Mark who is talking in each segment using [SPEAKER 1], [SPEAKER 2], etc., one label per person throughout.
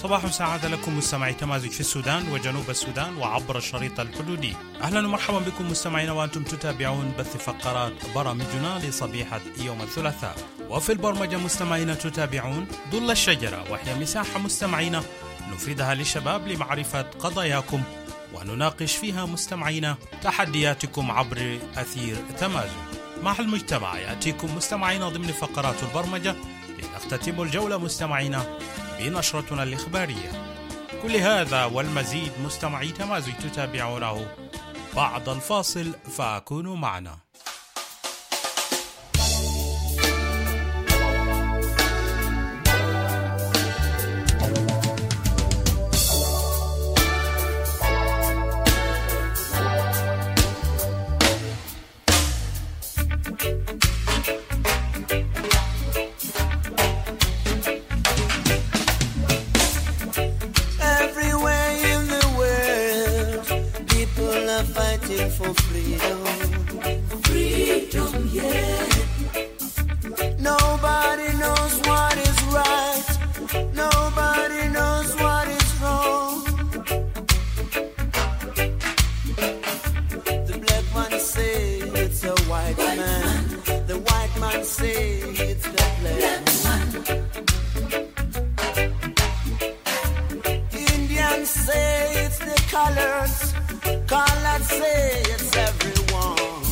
[SPEAKER 1] صباح سعادة لكم مستمعي تمازج في السودان وجنوب السودان وعبر الشريط الحدودي. أهلا ومرحبا بكم مستمعينا وأنتم تتابعون بث فقرات برامجنا لصبيحة يوم الثلاثاء. وفي البرمجة مستمعينا تتابعون ظل الشجرة، وهي مساحة مستمعينا نفردها للشباب لمعرفة قضاياكم ونناقش فيها مستمعينا تحدياتكم عبر أثير تمازج. مع المجتمع يأتيكم مستمعينا ضمن فقرات البرمجة لنختتم الجولة مستمعينا بنشرتنا الإخبارية. كل هذا والمزيد مستمعي تمازج تتابعونه بعد الفاصل، فكونوا معنا.
[SPEAKER 2] For freedom, yeah. Nobody knows what is right. Nobody knows what is wrong. The black man say it's a white man. The white man say it's the black man. Indians say it's the colors. Colored say it's everyone.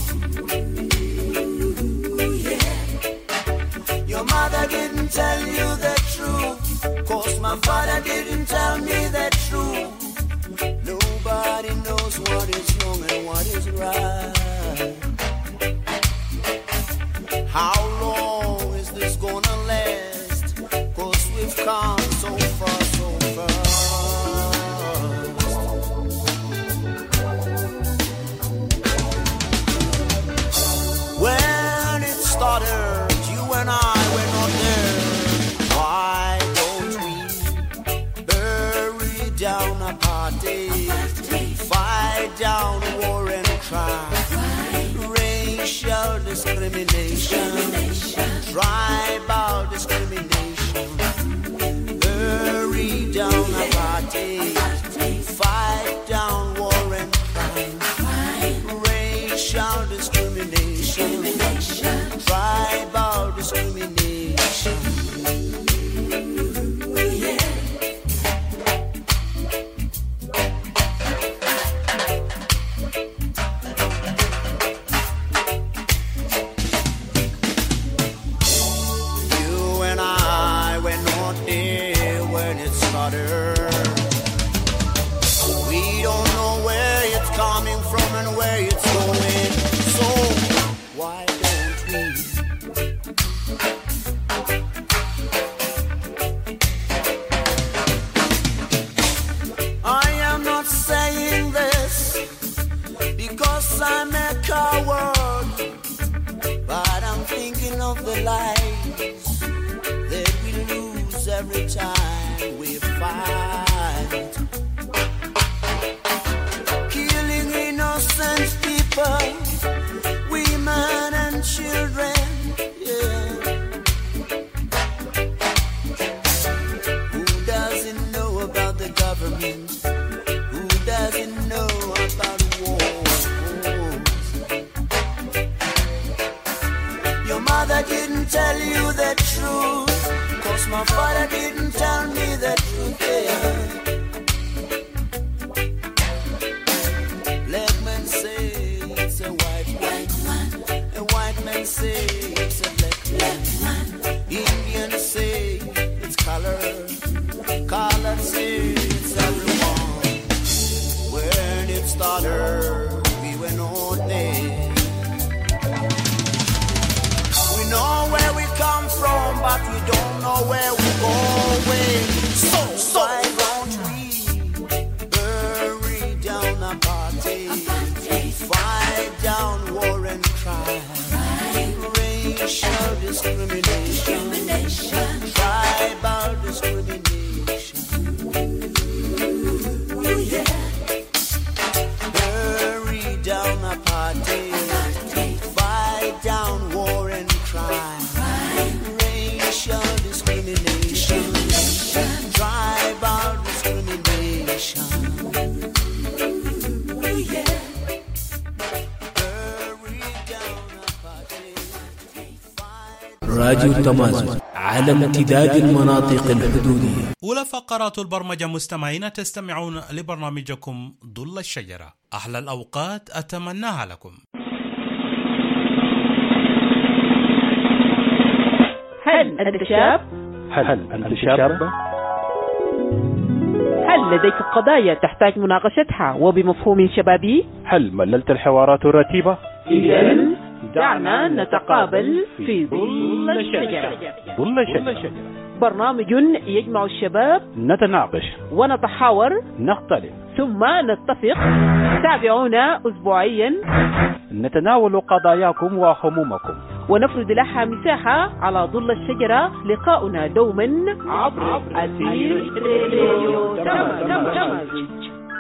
[SPEAKER 2] Yeah. Your mother didn't tell you the truth, 'cause my father didn't tell me the truth. Nobody knows what is wrong and what is right. How long is this gonna last? 'Cause we've come so far, so far. When it started, you and I were not there. Why don't we bury down apartheid, fight down war and crime, racial discrimination, tribal discrimination, bury down apartheid, fight down war and crime, racial discrimination, tribal discrimination. Yeah. You and I were not there when it started. We don't know where it's coming from and where it's going. So why don't we? I am not saying this because I'm a coward, but I'm thinking of the lives that we lose every time we fight. Killing innocent people, women and children, yeah. Who doesn't know about the government? Who doesn't know about wars? Your mother didn't tell you the truth, 'cause my father didn't tell me the truth, yeah. Black men say it's a white man. A white man say it's a black man. Indians say it's color. Color say it's everyone. When it started, we were not there. We know where we come from, but we don't know where we're going. So why don't we bury down apartheid, fight down war and crime, racial discrimination, tribal discrimination. Yeah. Bury down apartheid, fight down war and crime, racial discrimination, tribal
[SPEAKER 3] راديو التمازن على امتداد المناطق الحدودية.
[SPEAKER 1] أولى فقرات البرمجة مستمعين، تستمعون لبرنامجكم ظل الشجرة. أحلى الأوقات أتمناها لكم.
[SPEAKER 4] هل أنت شاب؟
[SPEAKER 5] هل أنت شابة؟
[SPEAKER 4] هل لديك قضايا تحتاج مناقشتها وبمفهوم شبابي؟
[SPEAKER 5] هل مللت الحوارات الرتيبة؟
[SPEAKER 4] إذن دعنا نتقابل في ظل الشجرة.
[SPEAKER 5] ظل الشجرة،
[SPEAKER 4] برنامج يجمع الشباب،
[SPEAKER 5] نتناقش
[SPEAKER 4] ونتحاور،
[SPEAKER 5] نختلف،
[SPEAKER 4] ثم نتفق. تابعونا أسبوعيا،
[SPEAKER 5] نتناول قضاياكم وهمومكم
[SPEAKER 4] ونفرد لها مساحة على ظل الشجرة. لقاؤنا دوما عبر أثير راديو تمازن.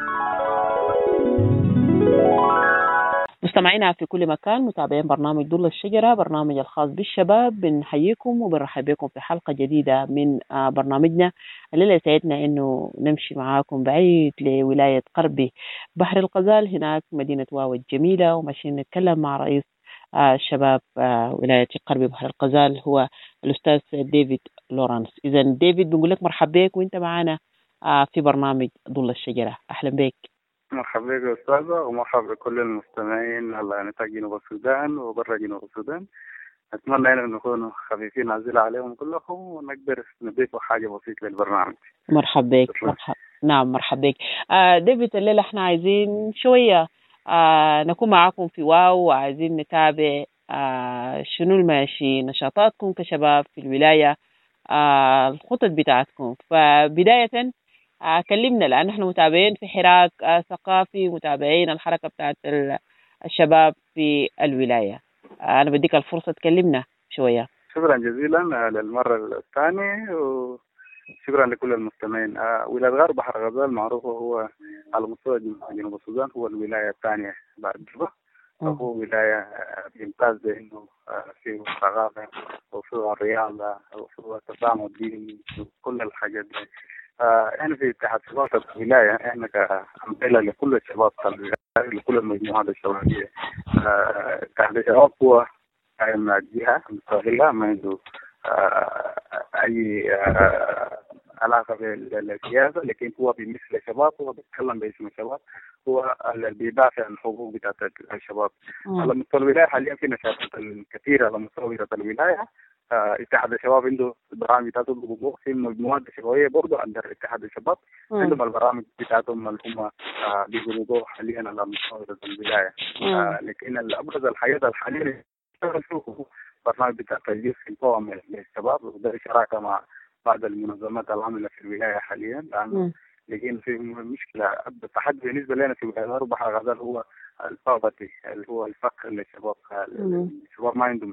[SPEAKER 4] مستمعينا في كل مكان، متابعين برنامج ظل الشجرة، برنامج الخاص بالشباب، بنحييكم وبنرحب بكم في حلقة جديدة من برنامجنا. الليلة يسعدنا انه نمشي معاكم بعيد لولاية قربي بحر الغزال، هناك مدينة واو الجميلة، وماشيين نتكلم مع رئيس الشباب ولاية قربي بحر الغزال، هو الأستاذ ديفيد لورانس. إذا ديفيد بنقول لك مرحبا بك وانت معنا في برنامج ظل الشجرة. أهلا بك.
[SPEAKER 6] مرحبا بك يا أستاذة، ومرحبا بكل المستمعين على نطاق جنوب السودان وبرا جنوب السودان. أتمنى أن نكون خفيفين عزيزة عليهم كلهم ونقدر نضيف حاجة بسيطة للبرنامج.
[SPEAKER 4] مرحبا بك. نعم مرحبا بك. ديفيد، الليلة احنا عايزين شوية نكون معاكم في واو، وعايزين نتابع شنو الماشي نشاطاتكم كشباب في الولاية، الخطط بتاعتكم. فبداية كلمنا، لأن احنا متابعين في حراك ثقافي، متابعين الحركة بتاعت الشباب في الولاية. أنا بديك الفرصة تكلمنا شوية.
[SPEAKER 6] شكرا جزيلا للمرة الثانية، وشكرا لكل المستمعين. ولاية غرب بحر الغزال معروفة هو على مستوى جنوب السودان هو الولاية الثانية بعد جوبا، وهو ولاية بيمتاز بأنه فيه ثقافة وفيه الرياضة وفيه التسامح الديني وكل الحاجات دي. احنا في اتحاد شباب الولاية احنا كأمثلة لكل الشباب لكل المجموعات الشبابية. اتحاد الشباب هو جهة مستقلة ما عنده أي علاقة بالسياسة، لكن هو بمثل الشباب، هو بيتكلم باسم الشباب، هو اللي بيدافع عن الحقوق بتاعت الشباب. على مستوى الولاية حاليا في نشاطات كثيرة على مستوى الولاية. اتحاد الشباب عنده برامج بتاعتهم بوقوع في المجموعات الشبابية برضه عند اتحاد الشباب عندهم البرامج بتاعتهم اللي هم بيقولوا حاليا على مستوى الولاية. لكن الأبرز الحاجات الحالية شوفوا برنامج بتاع تجديد في القوم للشباب، وده شراكة مع بعض المنظمات العاملة في الولاية حاليا، لأنه لكن في مشكلة التحدي بالنسبة لنا في ولاية غرب بحر الغزال هو الفقر، اللي هو الفقر للشباب. الشباب ما عندهم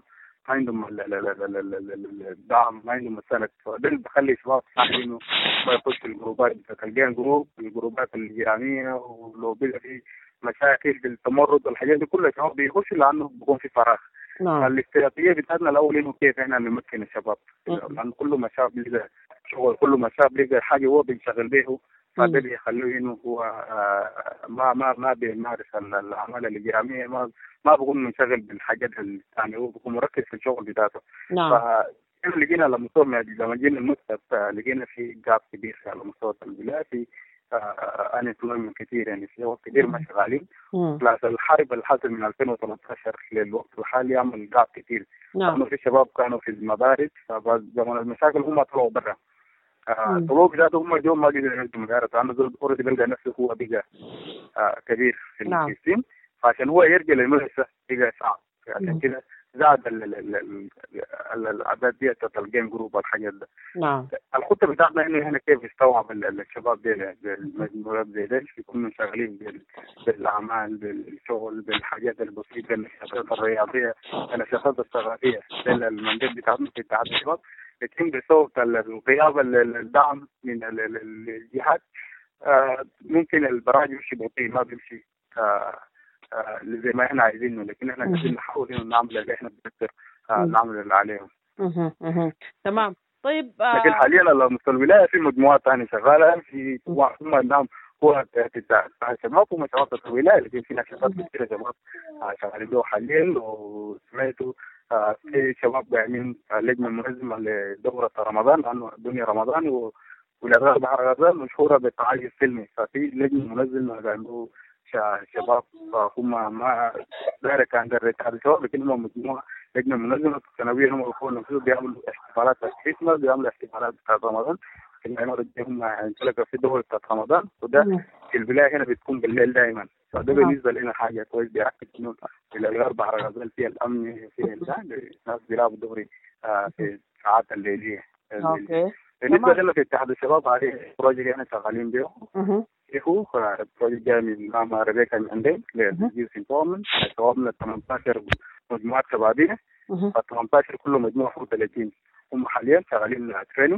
[SPEAKER 6] الدعم، ما عندهم السند، فده اللي بخلي الشباب صاحي انه ما يخش في الجروبات بتلقين الجروبات الجرامية، ولو بقى في مشاكل في التمرد والحاجات دي كلها الشباب بيخش لانه بيكون في فراغ. الاستراتيجية بتاعتنا الاول انه كيف احنا نمكن الشباب، لان كل ما شاب لقى شغل، كل ما شاب لقى حاجة هو بيشغل به، فده اللي يخليه انه هو ما بيمارس الاعمال الجرامية، ما بكون منشغل بالحاجات الثانية، هو بكون مركز في الشغل بتاعته. فإحنا لقينا لما جينا المكتب لقينا في جاب كبير على مستوى الولاية، في unemployment كثير، يعني في وقت كثير ما شغالين. بلاس الحرب اللي حصل من 2013 للوقت الحالي عمل جاب كثير. كانوا في شباب كانوا في المدارس، فزمن المشاكل هم طلعوا برا. طلعوا بذاته هم اليوم ما قدروا ينزلوا مدارس، عنده زول أوريدي بيلقى نفسه هو بقى كبير في السن، فعشان هو يرجع للمدرسة بقى صعب. عشان كده زاد الأعداد دي تلقين جروب والحاجات ده. الخطة بتاعتنا إنه إحنا كيف نستوعب الشباب دي المجموعات زي ده يكونوا شغالين بالأعمال، بالشغل، بالحاجات البسيطة، النشاطات الرياضية، النشاطات الثقافية، المنجد بتاعتنا في اتحاد الشباب، لكن بصوت الغياب الدعم من الجهات ممكن البرامج يمشي بطيء، ما بيمشي زي ما احنا عايزينه، لكن احنا عايزين نحاول انه نعمل اللي احنا بنقدر نعمل اللي عليهم.
[SPEAKER 4] تمام. طيب
[SPEAKER 6] لكن حاليا على مستوى الولايه في مجموعات ثانيه شغاله في هم نعم هو بتاع شباب ومشروعات الولايه، لكن في نشاطات كثيره شباب شغالين له حاليا. وسمعتوا في شباب قايمين لجنه منظمه لدوره رمضان، لانه الدنيا رمضان والأغاني بحر غزال مشهوره بالتعايش السلمي، ففي لجنه منظمه قالوا شباب هم ما ذلك عند الاتحاد الشباب، لكن هم مجموعه لجنه منظمه سنويا هم يكونوا بيعملوا احتفالات الكريسماس، بيعملوا احتفالات بتاعت رمضان. هم انطلقوا في دوره بتاعت رمضان، وده في البدايه هنا بتكون بالليل دائما، فده بالنسبه لنا حاجه كويس، بيأكد انه الأغار بحر غزال فيها الامن، فيها الناس بيلعبوا دوري في الساعات الليليه.
[SPEAKER 4] اوكي.
[SPEAKER 6] بالنسبه لنا في اتحاد الشباب عليه بروجيكت احنا شغالين به، هو بروجيكت جاي من ماما ريبيكا من عندنا للجيوس امباورمنت، شبابنا 18 مجموعات شبابيه، ف 18 كله مجموعه فوق 30. هم حاليا شغالين تريننج،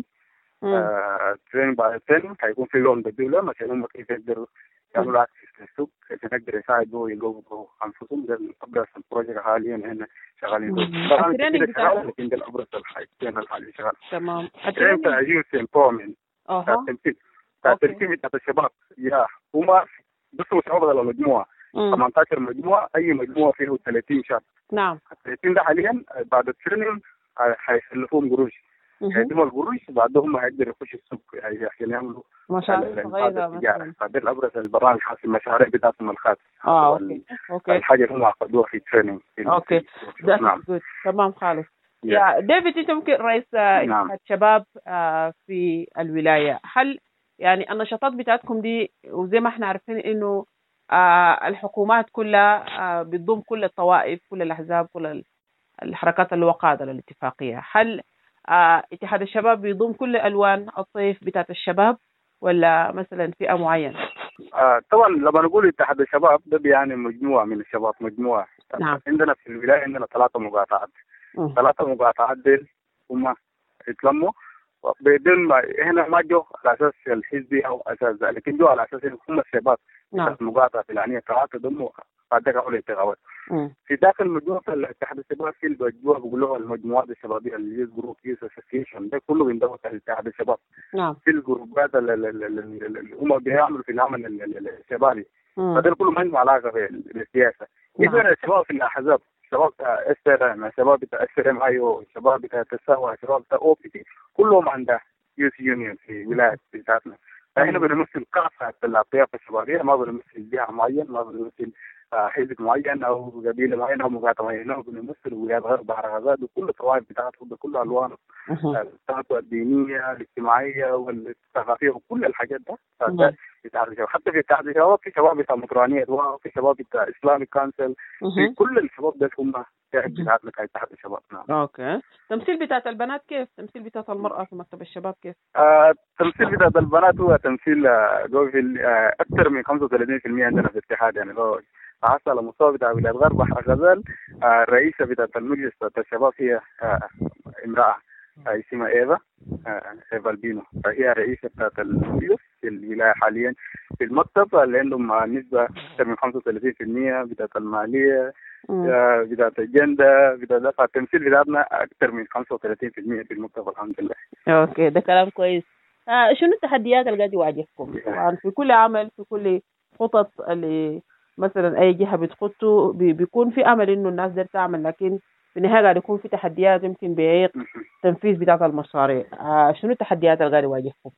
[SPEAKER 6] تريننج بعد التريننج هيكون في لون بديل لهم عشان هم كيف يقدروا يعملوا اكسس للسوق عشان يقدروا يساعدوا يلقوا انفسهم. ده الابرز البروجيكت حاليا هنا شغالين به. طبعا
[SPEAKER 4] التريننج بتاعهم
[SPEAKER 6] لكن ده الابرز الحالي شغال.
[SPEAKER 4] تمام.
[SPEAKER 6] التريننج بتاع جيوس امباورمنت التنفيذ بتاع الشباب هم بس شباب على مجموعه 18 مجموعه، اي مجموعه فيه 30 شاب.
[SPEAKER 4] نعم.
[SPEAKER 6] ال 30 ده حاليا بعد التريننج هيسلفوهم قروش، هيتم القروش بعدهم هيقدروا يخشوا السوق عشان يعملوا
[SPEAKER 4] مشاريع صغيره مثلا.
[SPEAKER 6] فده الابرز البرامج خاصه المشاريع بتاعتهم الخاصه.
[SPEAKER 4] اوكي.
[SPEAKER 6] الحاجه اللي هم اخذوها في التريننج.
[SPEAKER 4] اوكي. نعم. تمام خالص. يا ديفيد، انت ممكن رئيس اتحاد شباب في الولايه، هل يعني النشاطات بتاعتكم دي، وزي ما احنا عارفين انه الحكومات كلها بتضم كل الطوائف، كل الاحزاب، كل الحركات اللي وقعت على الاتفاقيه، هل اتحاد الشباب بيضم كل الوان الطيف بتاعت الشباب ولا مثلا فئه معينه؟
[SPEAKER 6] طبعا لما نقول اتحاد الشباب ده بيعني مجموعه من الشباب، مجموعه.
[SPEAKER 4] نعم.
[SPEAKER 6] عندنا في الولايه عندنا 3 مقاطعات. 3 مقاطعات ديل هم يتلموا بدون ما هنا ما جو على اساس الحزبي او اساس ذلك، لكن جو على اساس هم الشباب.
[SPEAKER 4] نعم.
[SPEAKER 6] المقاطعه الفلانيه 3 ضموا بعدك اول انتخابات. في داخل مجموعه الاتحاد الشباب في المجموعه بيقولوها المجموعات الشبابيه اللي يوز جروب يوز اسوسيشن، ده كله بينضم تحت اتحاد الشباب.
[SPEAKER 4] نعم.
[SPEAKER 6] في الجروبات اللي هم بيعملوا في العمل الشبابي، فده كله ما عنده علاقه بالسياسه. يبقى الشباب في الاحزاب، شباب بتاع SRM، شباب بتاع SRM IO، شباب بتاع تساوى، شباب بتاع OPT، كلهم عندها يوث يونيون في ولايه بتاعتنا. فاحنا بنمثل كافه الاطياف الشبابيه، ما بنمثل جهه معين، ما بنمثل حزب معين او قبيله معينه او مقاطعه معينه، بنمثل ولايات غرب بحر غزال وكل الطوائف بتاعتهم بكل الوان بتاعته الدينيه الاجتماعيه والثقافيه وكل الحاجات ده. حتى في اتحاد الشباب في شباب بتاع مطرانيه وفي شباب بتاع اسلامي كونسل، في كل الشباب ده هم بتاعتنا كاتحاد الشباب. نعم.
[SPEAKER 4] اوكي. تمثيل بتاعت البنات كيف؟ تمثيل بتاعت المراه في مكتب الشباب كيف؟
[SPEAKER 6] تمثيل بتاعت البنات هو تمثيل اكثر من 35% عندنا في الاتحاد، يعني لو حصل على مستوى بتاع ولاية غرب بحر غزال. الرئيسة بتاعت المجلس بتاعت الشباب هي امرأة اسمها إيفا البينو، فهي رئيسة بتاعت المجلس في الولاية حاليا في المكتب، اللي عندهم نسبة أكثر من 35% بتاعت المالية، بتاعت الجندة، بتاعت التمثيل بتاعتنا أكثر من 35% في المكتب الحمد لله.
[SPEAKER 4] أوكي، ده كلام كويس. شنو التحديات اللي قاعد يواجهكم في كل عمل، في كل خطط اللي مثلا أي جهة بتخطه بيكون في أمل إنه الناس دي تعمل، لكن في النهاية قاعد يكون في تحديات يمكن بيعيق تنفيذ بتاعة المشاريع. شنو التحديات اللي قاعد يواجهكم؟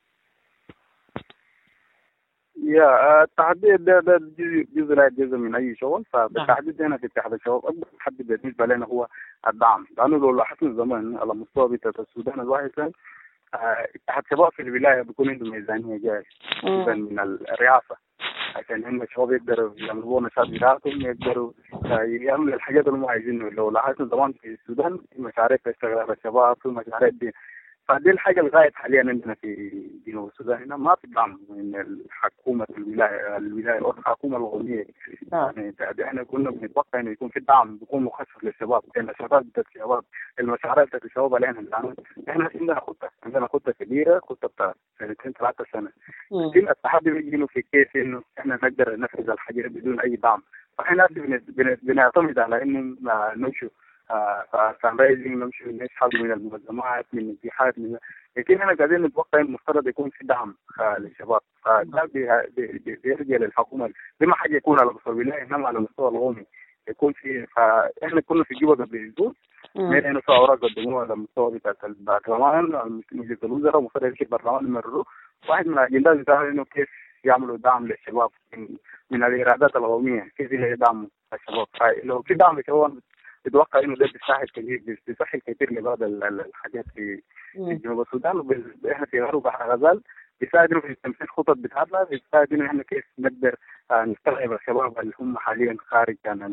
[SPEAKER 6] التحدي ده جزء من أي شغل. فالتحدي هنا في اتحاد الشباب أكبر تحدي بالنسبة لنا هو الدعم، لأنه لو لاحظنا زمان على مستوى بتاعة السودان الواحد كان اتحاد الشباب في الولاية بيكون عنده ميزانية جاية من الرئاسة عشان هم الشباب يقدروا يعملوا نشاط بتاعتهم، يقدروا يعملوا الحاجات اللي هم عايزينها. لو لاحظنا زمان في السودان في مشاريع تشتغل الشباب، في مشاريع دي، فدي الحاجة الغاية حاليا عندنا في جنوب السودان هنا ما في دعم من الحكومة الولاية أو الحكومة الوطنية. يعني احنا كنا بنتوقع إنه يكون في دعم بيكون مخصص للشباب، لأن الشباب بتاع الشباب المشاريع بتاع الشباب اللي احنا عندنا خطة كبيرة، خطة بتاع 2-3 سنة. لكن التحدي بيجي في كيف إنه احنا نقدر ننفذ الحاجة بدون أي دعم. فاحنا بنعتمد على إنه نمشي فرايزنج، نمشي نسحب من المنظمات، من الاتحاد، لكن احنا قاعدين نتوقع المفترض يكون في دعم للشباب. فده بيرجع للحكومه، دي ما حاجه يكون على مستوى الولايه انما على مستوى القومي يكون في. فاحنا كنا في جوبا قبل اسبوع من انه في اوراق قدموها على المستوى بتاع البرلمان مجلس الوزراء ومفروض يمشي البرلمان يمرروه. واحد من الاجندات بتاعه انه كيف يعملوا دعم للشباب من الايرادات القوميه، كيف يدعموا الشباب. لو في دعم للشباب اتوقع انه ده بيسهل كثير لبعض الحاجات في جنوب السودان. واحنا في غرب بحر غزال بيساعدنا في تنفيذ خطط بتاعتنا، بيساعدنا احنا كيف نقدر نستوعب الشباب اللي هم حاليا خارج عن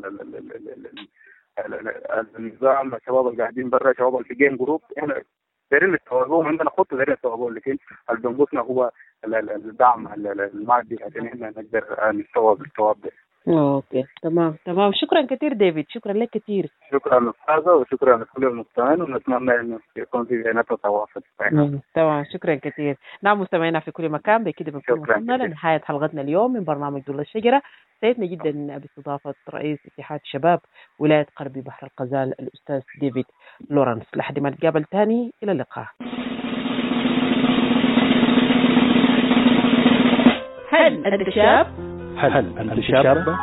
[SPEAKER 6] النظام، الشباب اللي قاعدين برا، الشباب اللي في جيم جروب. احنا دايرين نستوعبهم، عندنا خطه دايرين نستوعبهم، لكن اللي بينقصنا هو الدعم المادي عشان احنا نقدر نستوعب ده.
[SPEAKER 4] اوكي تمام. شكرا كثير ديفيد، شكرا لك كثير.
[SPEAKER 6] شكرا استاذه وشكرا لكل المستمعين، ونتمنى انه يكون في بينات تواصل.
[SPEAKER 4] تمام، شكرا كثير. نعم مستمعينا في كل مكان، بكده بنكون وصلنا لنهايه حلقتنا اليوم من برنامج ظل الشجره. سعدنا جدا باستضافه رئيس اتحاد شباب ولايه غربي بحر الغزال الاستاذ ديفيد لورنس. لحد ما نتقابل ثاني، الى اللقاء. هل أنت شاب؟
[SPEAKER 5] هل أنت شابة؟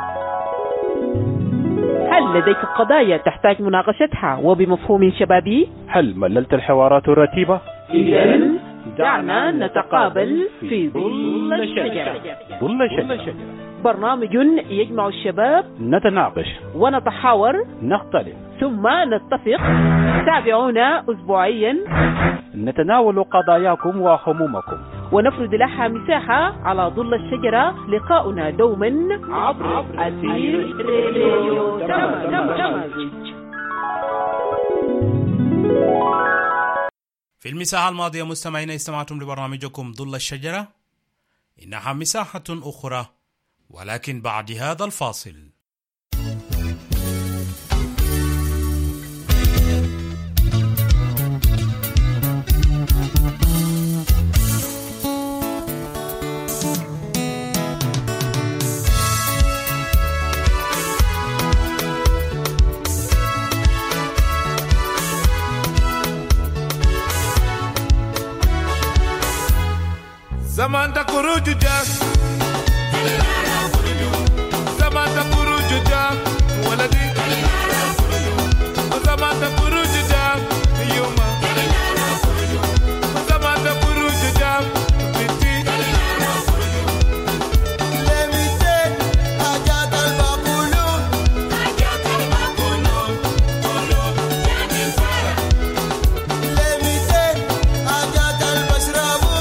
[SPEAKER 4] هل لديك قضايا تحتاج مناقشتها وبمفهوم شبابي؟
[SPEAKER 5] هل مللت الحوارات الرتيبة؟
[SPEAKER 4] إذن دعنا نتقابل في ظل الشجرة.
[SPEAKER 5] ظل الشجرة
[SPEAKER 4] برنامج يجمع الشباب،
[SPEAKER 5] نتناقش
[SPEAKER 4] ونتحاور،
[SPEAKER 5] نختلف،
[SPEAKER 4] ثم نتفق. تابعونا أسبوعيا،
[SPEAKER 5] نتناول قضاياكم وهمومكم
[SPEAKER 4] ونفرد لها مساحة على ظل الشجرة. لقاؤنا دوما عبر أثير راديو تمازج.
[SPEAKER 1] في المساحة الماضية مستمعينا استمعتم لبرنامجكم ظل الشجرة. إنها مساحة أخرى ولكن بعد هذا الفاصل.
[SPEAKER 7] زمان تخرج جاك زمان تخرج جاك ولدي زمان تخرج جاك يوما زمان تخرج جاك بنتي
[SPEAKER 2] لميتي حاجات الباقولون قولون يعني فرق لميتي حاجات البشرابو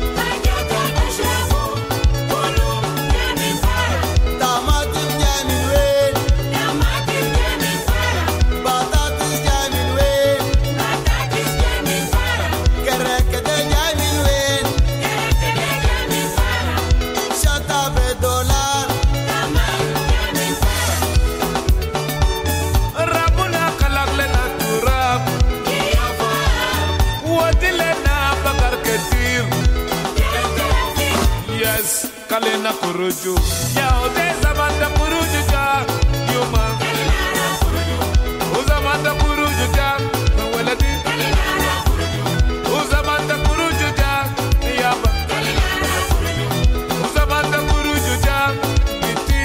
[SPEAKER 7] kalena kuruju ya ode zamanda kuruju ja yuma uzamanda kuruju ja waladi uzamanda kuruju ja yaba uzamanda kuruju ja biti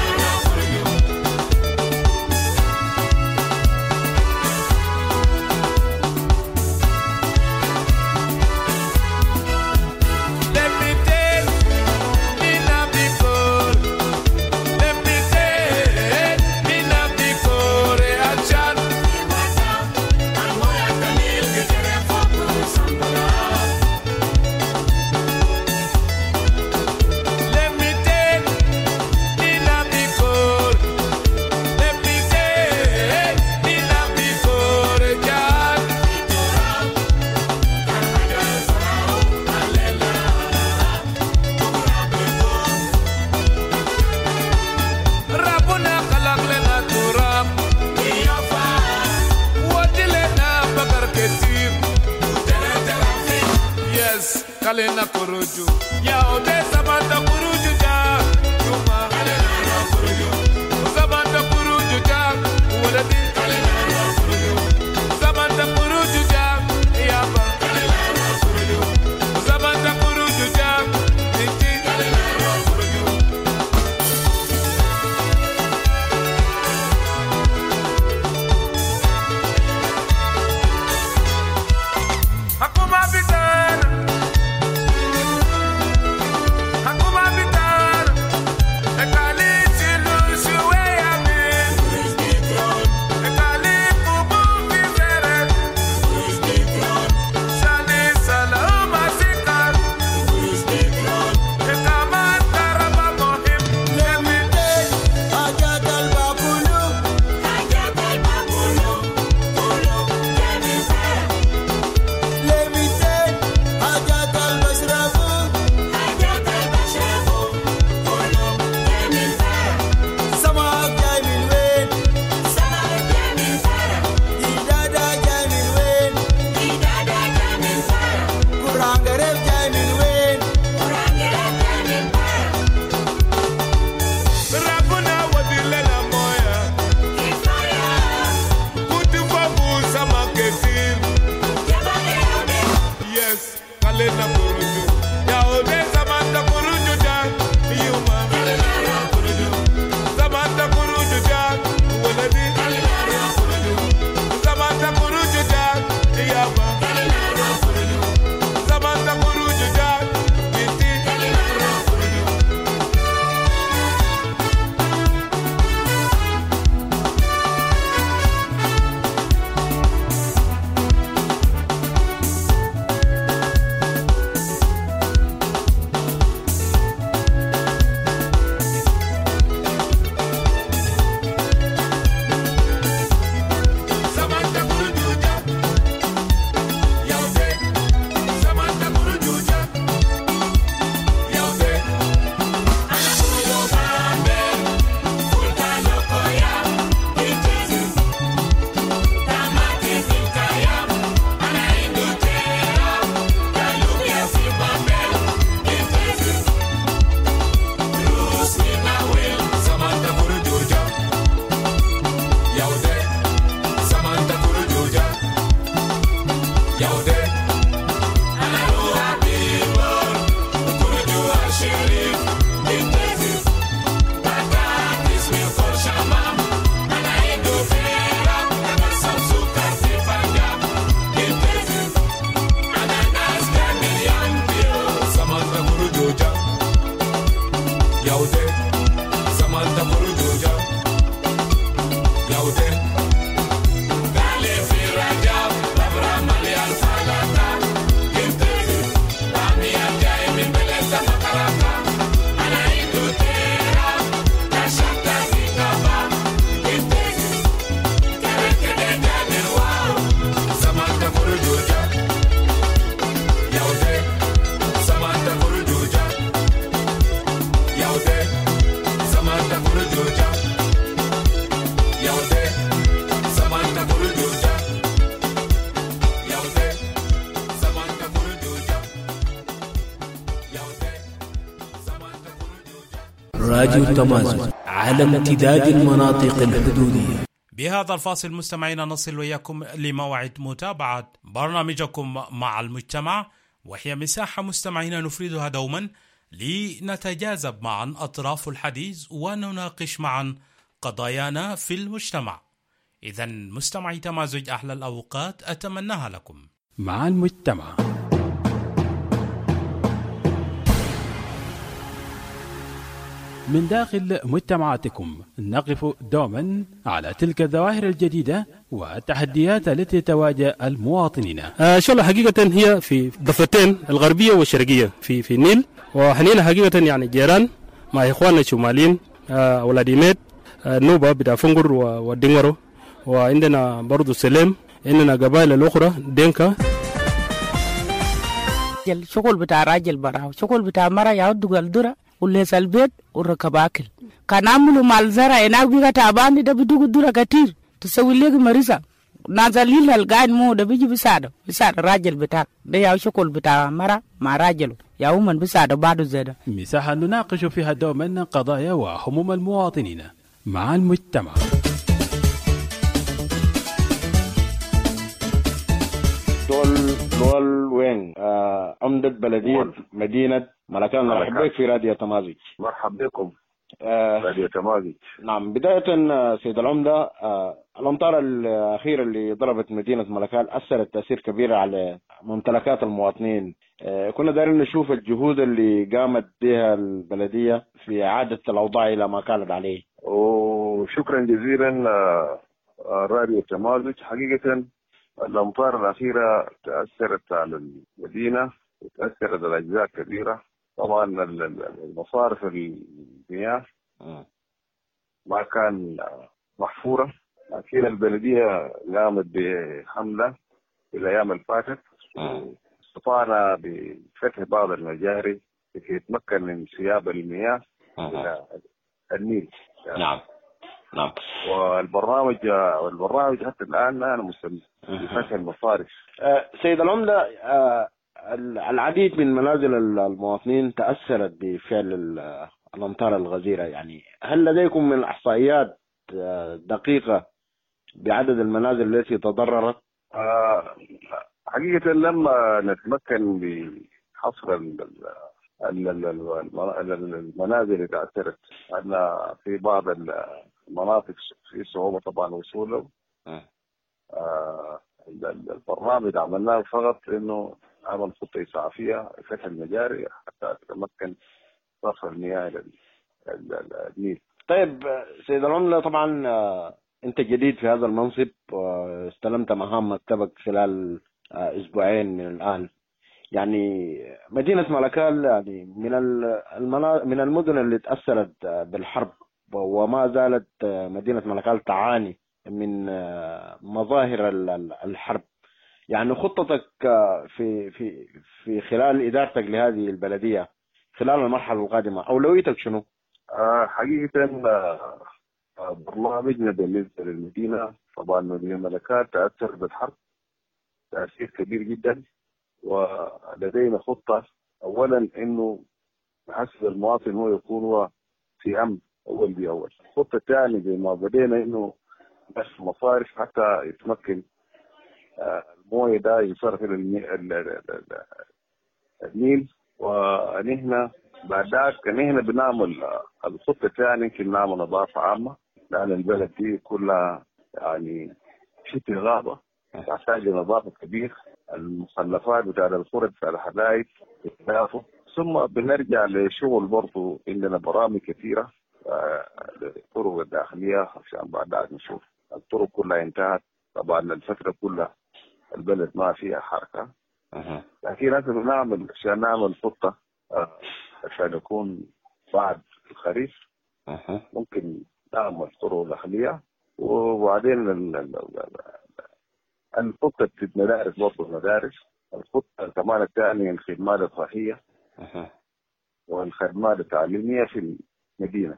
[SPEAKER 7] kalena kuruju ya ode sabanda kuruju ja yuma kalena kuruju sabanda kuruju ja waladi kalena kuruju sabanda kuruju ja yaba kalena kuruju sabanda kuruju ja titi kalena kuruju lena kuruju ya ode Samantha kuruju jan yuma Samantha kuruju jan waladi Samantha kuruju jan yama Samantha kuruju jan binti
[SPEAKER 3] راديو تمازن على امتداد المناطق الحدودية.
[SPEAKER 1] بهذا الفاصل مستمعينا نصل وإياكم لموعد متابعة برنامجكم مع المجتمع، وهي مساحة مستمعينا نفردها دوما لنتجاذب معا أطراف الحديث ونناقش معا قضايانا في المجتمع. إذن مستمعي تمازج أحلى الأوقات أتمناها لكم
[SPEAKER 5] مع المجتمع. من داخل مجتمعاتكم نقف دوما على تلك الظواهر الجديدة والتحديات التي تواجه المواطنين.
[SPEAKER 8] شغلة حقيقة هي في ضفتين الغربية والشرقية في النيل، وحنينا حقيقة يعني جيران مع إخواننا الشماليين ولاديميت نوبة بتاع فنجر ودينغرو، وعندنا برضو سليم، عندنا قبائل الأخرى دينكا.
[SPEAKER 9] شغل بتاع راجل براو، شغل بتاع مرة يعود الدرة وليس البيت وركب أكل. كان عملوا مال زرع هناك بيجا تعبان ده بدو الدرة كتير تسوي لك مريضة نازلين القاعد مو ده بيجي بيساعد راجل بتاعك ده يا شغل بتاع مرة مع راجله يا ومن بيساعد بعده زيادة.
[SPEAKER 5] مساحة نناقش فيها دوما قضايا وهموم المواطنين مع المجتمع.
[SPEAKER 10] دول وين عمدة بلدية مدينة ملكان. مرحبا بك في راديو تمازج.
[SPEAKER 6] مرحبا بكم راديو تمازج.
[SPEAKER 10] نعم، بداية سيد العمدة، الأمطار الأخيرة اللي ضربت مدينة ملكان أثرت تأثير كبير على ممتلكات المواطنين. كنا دايرين نشوف الجهود اللي قامت بها البلدية في إعادة الأوضاع إلى ما كانت عليه.
[SPEAKER 6] وشكرا جزيلا راديو تمازج. حقيقة الأمطار الأخيرة تأثرت على المدينة وتأثرت على أجزاء كبيرة. طبعا المصارف المياه ما كان محفورة، لكن البلدية قامت بحملة في الأيام الفاتت. استطعنا بفتح بعض المجاري لكي يتمكن من سياب المياه إلى النيل.
[SPEAKER 10] نعم.
[SPEAKER 6] والبرنامج حتى الآن أنا مستمر بفتح المصارف.
[SPEAKER 10] سيد العمدة، العديد من منازل المواطنين تأثرت بفعل الأمطار الغزيرة، يعني هل لديكم من إحصائيات دقيقة بعدد المنازل التي تضررت؟
[SPEAKER 11] حقيقة لما نتمكن بحصر المنازل اللي تأثرت، أن في بعض المناطق في صعوبة طبعا وصوله. البرنامج عملناه فقط إنه عمل خطة إسعافية فتح المجاري حتى تتمكن صرف المياه إلى النيل.
[SPEAKER 10] طيب سيد العملة، طبعا أنت جديد في هذا المنصب واستلمت مهام مكتبك خلال أسبوعين من الآن. يعني مدينة ملكال يعني من المدن اللي تأثرت بالحرب، وما زالت مدينة ملكال تعاني من مظاهر الحرب. يعني خطتك في خلال إدارتك لهذه البلدية خلال المرحلة القادمة، أولويتك شنو؟
[SPEAKER 11] حقيقة برنامجنا بالنسبة للمدينة، طبعا مدينة ملكال تأثر بالحرب تأثير كبير جدا، ولدينا خطة أولا إنه نحسس المواطن هو يكون هو في أمن أول بأول. الخطة الثانية زي ما بدينا إنه نشف مصارف حتى يتمكن المويه ده ينصرف إلى النيل، ونحن بعد ذلك نحن بنعمل الخطة الثانية يمكن نعمل نظافة عامة، لأن البلد دي كلها يعني شبه غابة تحتاج لنظافة كبير. المخلفات بتاع القرى بتاع الحدائق يتلافوا، ثم بنرجع لشغل برضه. عندنا برامج كثيرة للطرق الداخلية عشان بعد ذلك نشوف الطرق كلها انتهت. طبعا الفترة كلها البلد ما فيها حركة، لكن لازم نعمل عشان نعمل خطة عشان يكون بعد الخريف ممكن نعمل طرق داخلية. وبعدين الخطة المدارس برضه المدارس. الخطة كمان الثانية الخدمات الصحية والخدمات التعليمية في المدينة.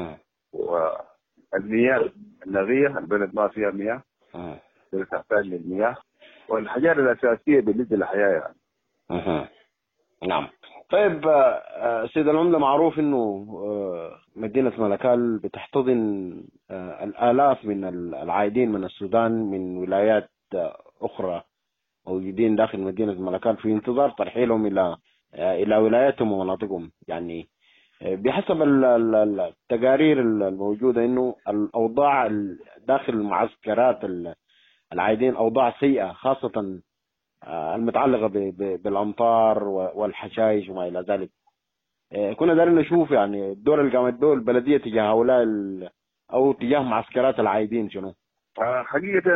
[SPEAKER 11] والمياه النقية، البلد ما فيها مياه تحتاج للمياه والحاجات الأساسية بالنسبة للحياة يعني.
[SPEAKER 10] نعم. طيب سيد العملة، معروف إنه مدينة ملكال بتحتضن الآلاف من العائدين من السودان من ولايات أخرى موجودين داخل مدينة ملكال في انتظار ترحيلهم إلى ولاياتهم ومناطقهم. يعني بحسب التقارير الموجودة إنه الأوضاع داخل المعسكرات العائدين أوضاع سيئة، خاصة المتعلقة بالأمطار والحشائش وما إلى ذلك. كنا دارين نشوف يعني الدور اللي قامت به البلدية تجاه هؤلاء أو تجاه معسكرات العائدين شنو؟
[SPEAKER 11] حقيقة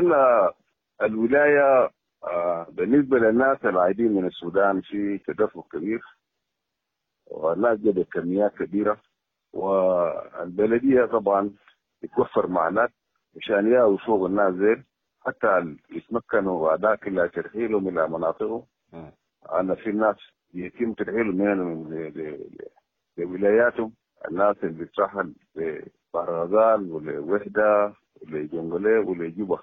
[SPEAKER 11] الولاية بالنسبة للناس العائدين من السودان في تدفق كبير، والناس جابت كميات كبيرة، والبلدية طبعا بتوفر معاناة مشان ياوي فوق الناس زين حتى يتمكنوا بعداك إلى ترحيلهم إلى مناطقهم. أنا في ناس يتم ترحيلهم من لولاياتهم، الناس اللي بترحل لبرغزال ولوحدة ولجنجلة ولجوبة.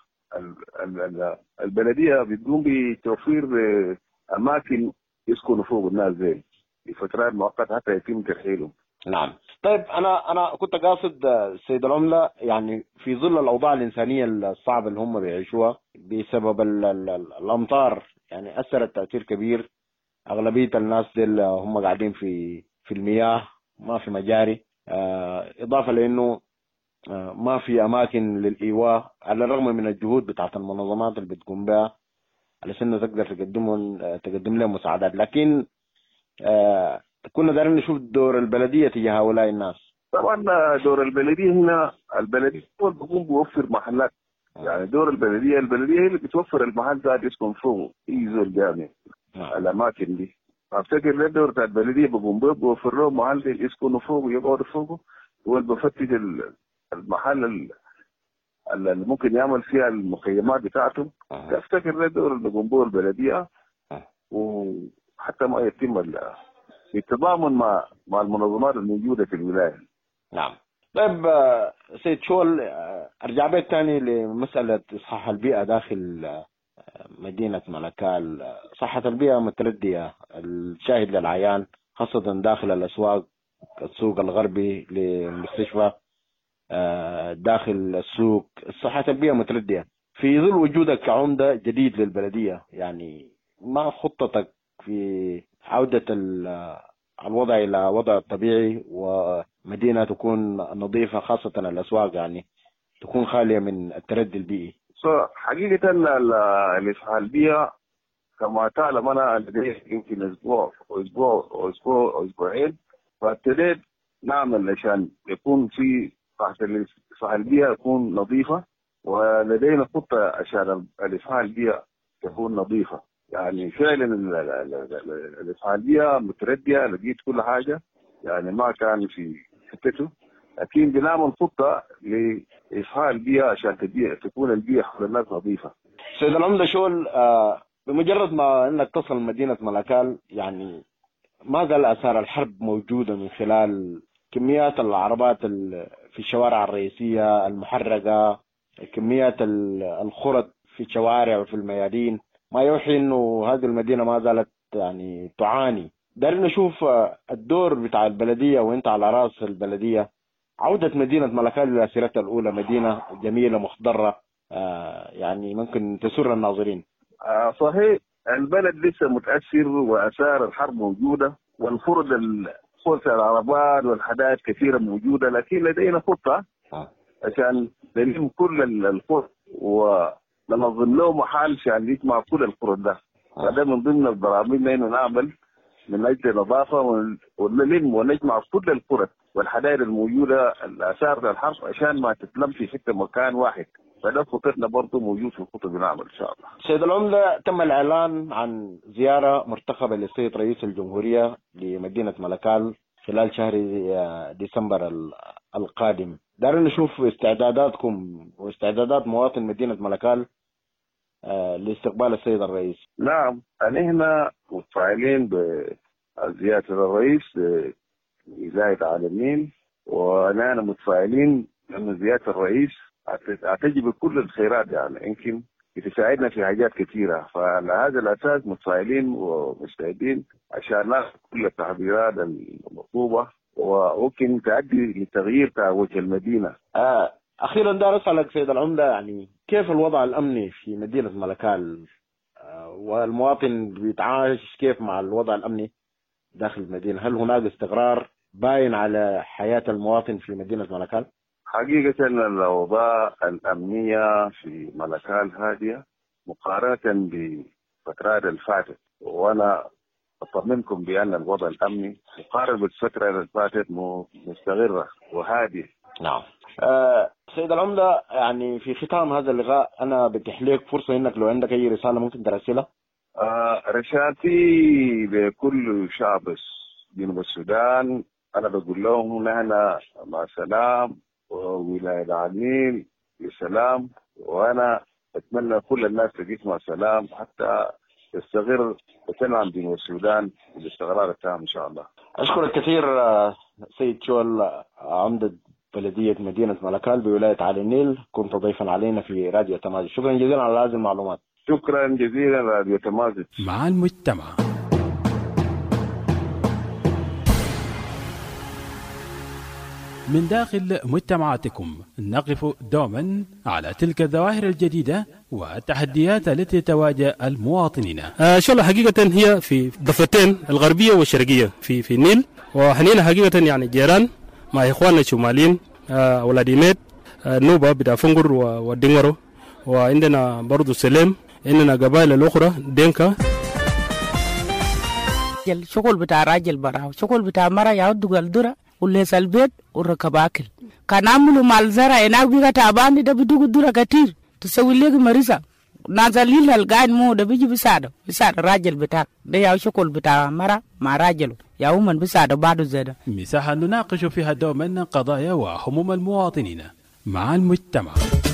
[SPEAKER 11] البلدية بتقوم بتوفير أماكن يسكنوا فوق الناس زين لفترات مؤقتة حتى يتم ترحيلهم.
[SPEAKER 10] نعم. طيب أنا كنت قاصد سيد العملة، يعني في ظل الأوضاع الإنسانية الصعبة اللي هم بيعيشوها بسبب الأمطار، يعني أثرت تأثير كبير. أغلبية الناس دي هم قاعدين في المياه، ما في مجاري، إضافة لأنه ما في أماكن للإيواء على الرغم من الجهود بتاعت المنظمات اللي بتقوم بها على سنة تقدر تقدم لهم مساعدات. لكن كنا دارين نشوف دور البلدية تجاه هؤلاء الناس.
[SPEAKER 11] طبعا دور البلدية هنا، البلدية هو بيقوم بيوفر محلات. يعني دور البلدية هي اللي بتوفر المحل ده يسكن فوقه يزور جامع الأماكن دي. أفتكر الدور بتاع البلدية بيقوم بيوفر لهم محل يسكنوا فوقه يقعدوا فوقه، هو بيفتش المحل اللي ممكن يعمل فيها المخيمات بتاعته. أفتكر الدور اللي بيقوم به البلدية، وحتى ما يتم بالتضامن مع المنظمات الموجودة في الولاية.
[SPEAKER 10] نعم. طيب سيد شول، أرجع بيك تاني لمسألة إصحاح البيئة داخل مدينة ملكال. صحة البيئة متردية الشاهد للعيان، خاصة داخل الأسواق، السوق الغربي للمستشفى، داخل السوق. صحة البيئة متردية في ظل وجودك كعمدة جديد للبلدية. يعني ما خطتك في عودة الوضع إلى وضع الطبيعي ومدينة تكون نظيفة، خاصة الأسواق يعني تكون خالية من التردي البيئي؟
[SPEAKER 11] حقيقة الإصلاح البيئة كما تعلم أنا لدي يمكن أسبوع أو أسبوعين، فابتديت نعمل عشان يكون في تحت الإصلاح البيئة تكون نظيفة، ولدينا خطة عشان الإصلاح البيئة تكون نظيفة. يعني فعلا الإصلاح البيئة متردية، لقيت كل حاجة يعني ما كان في حتته، لكن بنعمل خطة لإصلاح البيئة عشان تكون البيئة حول الناس نظيفة.
[SPEAKER 10] سيد العمدة شول، بمجرد ما انك تصل مدينة ملكال يعني ما زال اثار الحرب موجودة من خلال كميات العربات في الشوارع الرئيسية المحرقة، كميات الخرط في الشوارع وفي الميادين، ما يوحي انه هذه المدينة ما زالت يعني تعاني. دارين نشوف الدور بتاع البلدية وانت على راس البلدية، عودة مدينة ملكال الى سيرتها الاولى، مدينة جميلة مخضرة يعني ممكن تسر الناظرين.
[SPEAKER 11] صحيح، البلد لسه متأثر وآثار الحرب موجودة، والفرد العربات والحدائق كثيرة موجودة، لكن لدينا خطة عشان نلم كل الفرد وننظم له محل عشان يجمع كل الفرد ده. هذا من ضمن البرامج انه نعمل من اجل النظافة ونلم ونجمع كل الفرد والحدائق الموجودة الآثار الحرب عشان ما تتلم في حتة مكان واحد. فده خطتنا برضه موجود في الخطة بنعمل إن شاء الله.
[SPEAKER 10] سيد العمدة، تم الإعلان عن زيارة مرتقبة للسيد رئيس الجمهورية لمدينة ملكال خلال شهر ديسمبر القادم. دارين نشوف استعداداتكم واستعدادات مواطن مدينة ملكال لاستقبال السيد الرئيس.
[SPEAKER 11] نعم، هنا متفاعلين بزيارة الرئيس لولاية العالمين، وأنا متفاعلين لأن زيارة الرئيس هتجب كل الخيرات، يعني يمكن تساعدنا في حاجات كثيرة. فعلى هذا الأساس متفاعلين ومستعدين عشان ناخذ كل التحضيرات المطلوبة وممكن تؤدي لتغيير وجه المدينة.
[SPEAKER 10] أخيرا دار أسألك سيد العمدة، يعني كيف الوضع الأمني في مدينة ملكال والمواطن بيتعايش كيف مع الوضع الأمني داخل المدينة؟ هل هناك استقرار باين على حياة المواطن في مدينة ملكال؟
[SPEAKER 11] حقيقة الأوضاع الأمنية في ملكال هادية مقارنة بفترات الفاتت، وأنا أطمنكم بأن الوضع الأمني مقارنة بالفترة اللي فاتت مستقرة وهادية.
[SPEAKER 10] نعم. سيد العمدة، يعني في ختام هذا اللقاء أنا بتيح لك فرصة إنك لو عندك أي رسالة ممكن ترسلها.
[SPEAKER 11] رسالتي لكل شعب جنوب السودان أنا بقول لهم نحن مع سلام وولاية العالمين بسلام، وأنا أتمنى كل الناس تعيش مع سلام حتى تستقر وتنعم جنوب السودان بالاستقرار التام إن شاء الله.
[SPEAKER 10] أشكرك كثير سيد شول، عمدة بلدية مدينة ملكال بولاية علي النيل، كنت ضيفا علينا في راديو تمازج. شكرا جزيلا على هذه المعلومات.
[SPEAKER 11] شكرا جزيلا راديو تمازج.
[SPEAKER 5] مع المجتمع. من داخل مجتمعاتكم نقف دوما على تلك الظواهر الجديدة والتحديات التي تواجه المواطنين.
[SPEAKER 8] شغلة حقيقة هي في ضفتين الغربية والشرقية في النيل، وحنينا حقيقة يعني جيران مع إخواننا الشماليين أولاد ميت نوبة بتاع فنقر والدنغرو، وعندنا برضو سليم، عندنا قبائل الأخرى دينكا.
[SPEAKER 9] شغل بتاع راجل براو، شغل بتاع مرة يعود قلدرة وليس البيت وركب أكل. كان عملوا مال زرع هناك بيجا تعبان ده بدو قدرة كتير تسوي ليه مريضة نازلين القاعد مو ده بيجي بيساعد راجل بتاعك ده يا شغل بتاع مرة مع راجله يا من بيساعد بعده زيادة.
[SPEAKER 5] مساحة نناقش فيها دوما قضايا وهموم المواطنين مع المجتمع.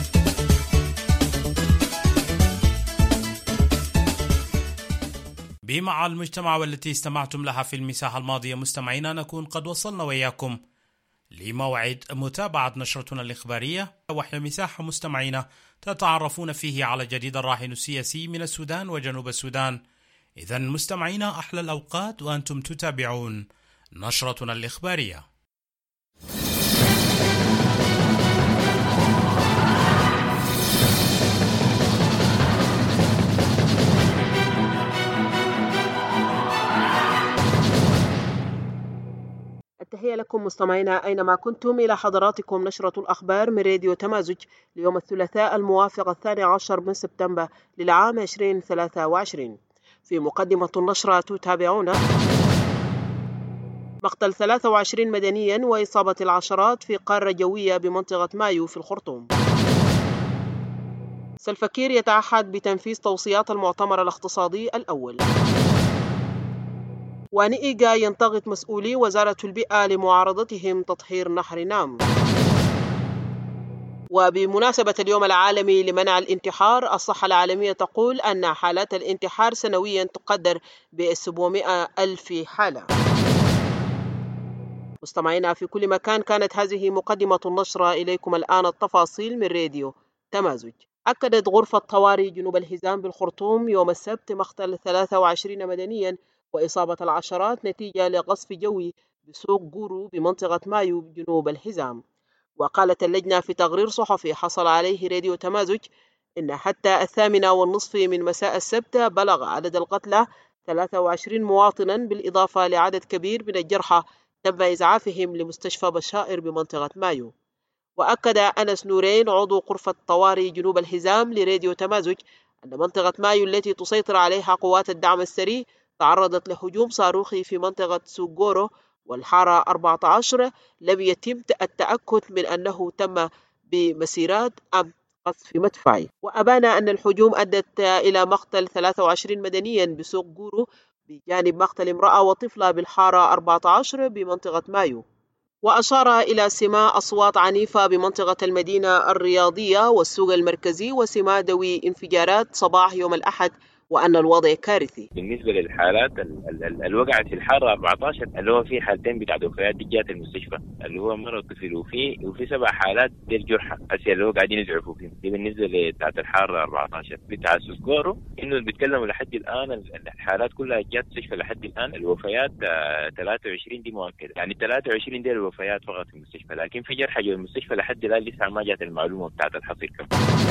[SPEAKER 1] بمع المجتمع والتي استمعتم لها في المساحة الماضية مستمعينا، نكون قد وصلنا وإياكم لموعد متابعة نشرتنا الإخبارية، وهي مساحة مستمعينا تتعرفون فيه على جديد الراهن السياسي من السودان وجنوب السودان. إذن مستمعينا أحلى الأوقات وأنتم تتابعون نشرتنا الإخبارية.
[SPEAKER 4] تحية لكم مستمعينا أينما كنتم. إلى حضراتكم نشرة الأخبار من راديو تمازج ليوم الثلاثاء الموافق 12 من سبتمبر للعام 2023. في مقدمة النشرة تتابعون مقتل 23 مدنيا وإصابة العشرات في قارة جوية بمنطقة مايو في الخرطوم. سلفاكير يتعهد بتنفيذ توصيات المؤتمر الاقتصادي الأول. ونئيغا ينتقد مسؤولي وزارة البيئة لمعارضتهم تطهير نهر نام. وبمناسبة اليوم العالمي لمنع الانتحار، الصحة العالمية تقول أن حالات الانتحار سنويا تقدر ب700,000 حالة. مستمعينا في كل مكان، كانت هذه مقدمة النشرة. إليكم الآن التفاصيل من راديو تمازج. أكدت غرفة طوارئ جنوب الحزام بالخرطوم يوم السبت مقتل 23 مدنيا وإصابة العشرات نتيجة لقصف جوي بسوق جورو بمنطقة مايو جنوب الحزام. وقالت اللجنة في تقرير صحفي حصل عليه راديو تمازج إن حتى 8:30 من مساء السبت بلغ عدد القتلى 23 مواطنا، بالإضافة لعدد كبير من الجرحى تم إسعافهم لمستشفى بشائر بمنطقة مايو. وأكد أنس نورين عضو غرفة طوارئ جنوب الحزام لراديو تمازج أن منطقة مايو التي تسيطر عليها قوات الدعم السريع تعرضت لهجوم صاروخي في منطقة سوغورو والحارة 14 لم يتم التأكد من أنه تم بمسيرات أم قصف مدفعي. وأبان أن الهجوم أدت إلى مقتل 23 مدنيا بسوق جورو بجانب مقتل امرأة وطفلة بالحارة 14 بمنطقة مايو. وأشار إلى سماع أصوات عنيفة بمنطقة المدينة الرياضية والسوق المركزي وسماع دوي انفجارات صباح يوم الأحد، وأن الوضع كارثي.
[SPEAKER 12] بالنسبة للحالات الوقعت في الحارة 14 اللي هو في حالتين بتاع وفيات دي جات المستشفى، اللي هو مرة طفل وفي 7 حالات دي الجرحى هسه اللي هو قاعدين يزعفوا فيهم. دي بالنسبة لبتاعت الحارة 14. بتاع سوسكورو إنه بيتكلموا لحد الآن الحالات كلها جات مستشفى لحد الآن. الوفيات 23 دي مؤكدة، يعني 23 دي الوفيات فقط في المستشفى، لكن في جرحى جوا المستشفى لحد الآن لسه ما جات المعلومة بتاعت الحصيل كم.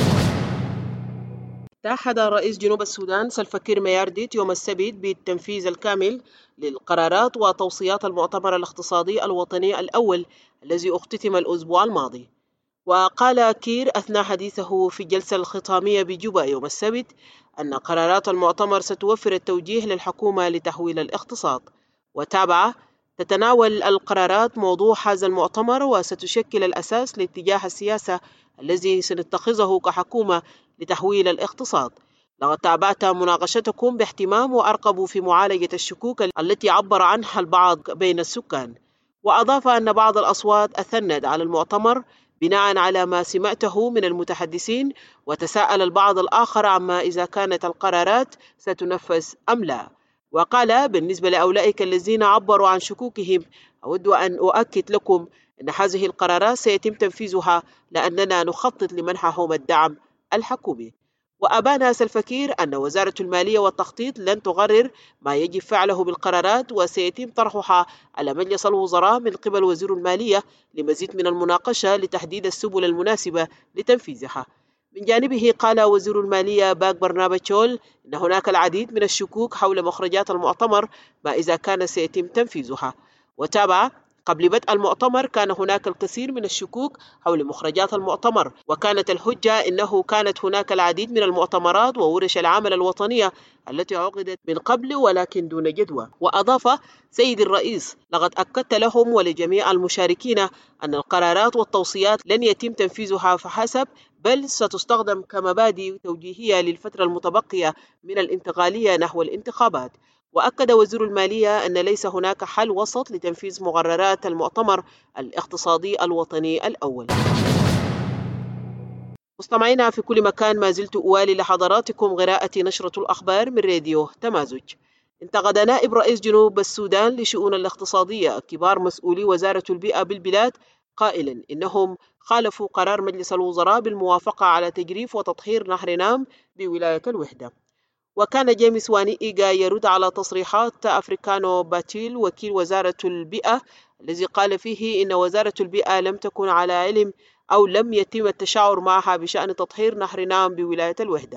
[SPEAKER 4] تعهد رئيس جنوب السودان سلفاكير ميارديت يوم السبت بالتنفيذ الكامل للقرارات وتوصيات المؤتمر الاقتصادي الوطني الأول الذي اختتم الأسبوع الماضي. وقال كير أثناء حديثه في الجلسة الختامية بجوبا يوم السبت أن قرارات المؤتمر ستوفر التوجيه للحكومة لتحويل الاقتصاد. وتابع: تتناول القرارات موضوع هذا المؤتمر وستشكل الأساس لاتجاه السياسة الذي سنتخذه كحكومة لتحويل الاقتصاد. لقد تابعت مناقشتكم باهتمام وأرقب في معالجة الشكوك التي عبر عنها البعض بين السكان. وأضاف أن بعض الأصوات أثنت على المؤتمر بناء على ما سمعته من المتحدثين، وتساءل البعض الآخر عما إذا كانت القرارات ستنفذ أم لا. وقال: بالنسبة لأولئك الذين عبروا عن شكوكهم، أود أن أؤكد لكم أن هذه القرارات سيتم تنفيذها لأننا نخطط لمنحهم الدعم الحكومي. وأبان سلفاكير أن وزارة المالية والتخطيط لن تقرر ما يجب فعله بالقرارات، وسيتم طرحها على مجلس الوزراء من قبل وزير المالية لمزيد من المناقشة لتحديد السبل المناسبة لتنفيذها. من جانبه قال وزير المالية باك برنابتشول أن هناك العديد من الشكوك حول مخرجات المؤتمر ما إذا كان سيتم تنفيذها. وتابع: قبل بدء المؤتمر كان هناك الكثير من الشكوك حول مخرجات المؤتمر، وكانت الحجة أنه كانت هناك العديد من المؤتمرات وورش العمل الوطنية التي عقدت من قبل ولكن دون جدوى. وأضاف سيد الرئيس: لقد أكدت لهم ولجميع المشاركين أن القرارات والتوصيات لن يتم تنفيذها فحسب، بل ستستخدم كمبادئ توجيهية للفترة المتبقية من الانتقالية نحو الانتخابات. وأكد وزير المالية أن ليس هناك حل وسط لتنفيذ مقررات المؤتمر الاقتصادي الوطني الأول. مستمعينا في كل مكان، ما زلت أوالي لحضراتكم قراءة نشرة الأخبار من راديو تمازج. انتقد نائب رئيس جنوب السودان لشؤون الاقتصادية كبار مسؤولي وزارة البيئة بالبلاد قائلا إنهم خالفوا قرار مجلس الوزراء بالموافقة على تجريف وتطهير نهر نام بولاية الوحدة. وكان جيمس وانئيغا يرد على تصريحات أفريكانو باتيل وكيل وزارة البيئة الذي قال فيه إن وزارة البيئة لم تكن على علم أو لم يتم التشاور معها بشأن تطهير نهر نام بولاية الوحدة.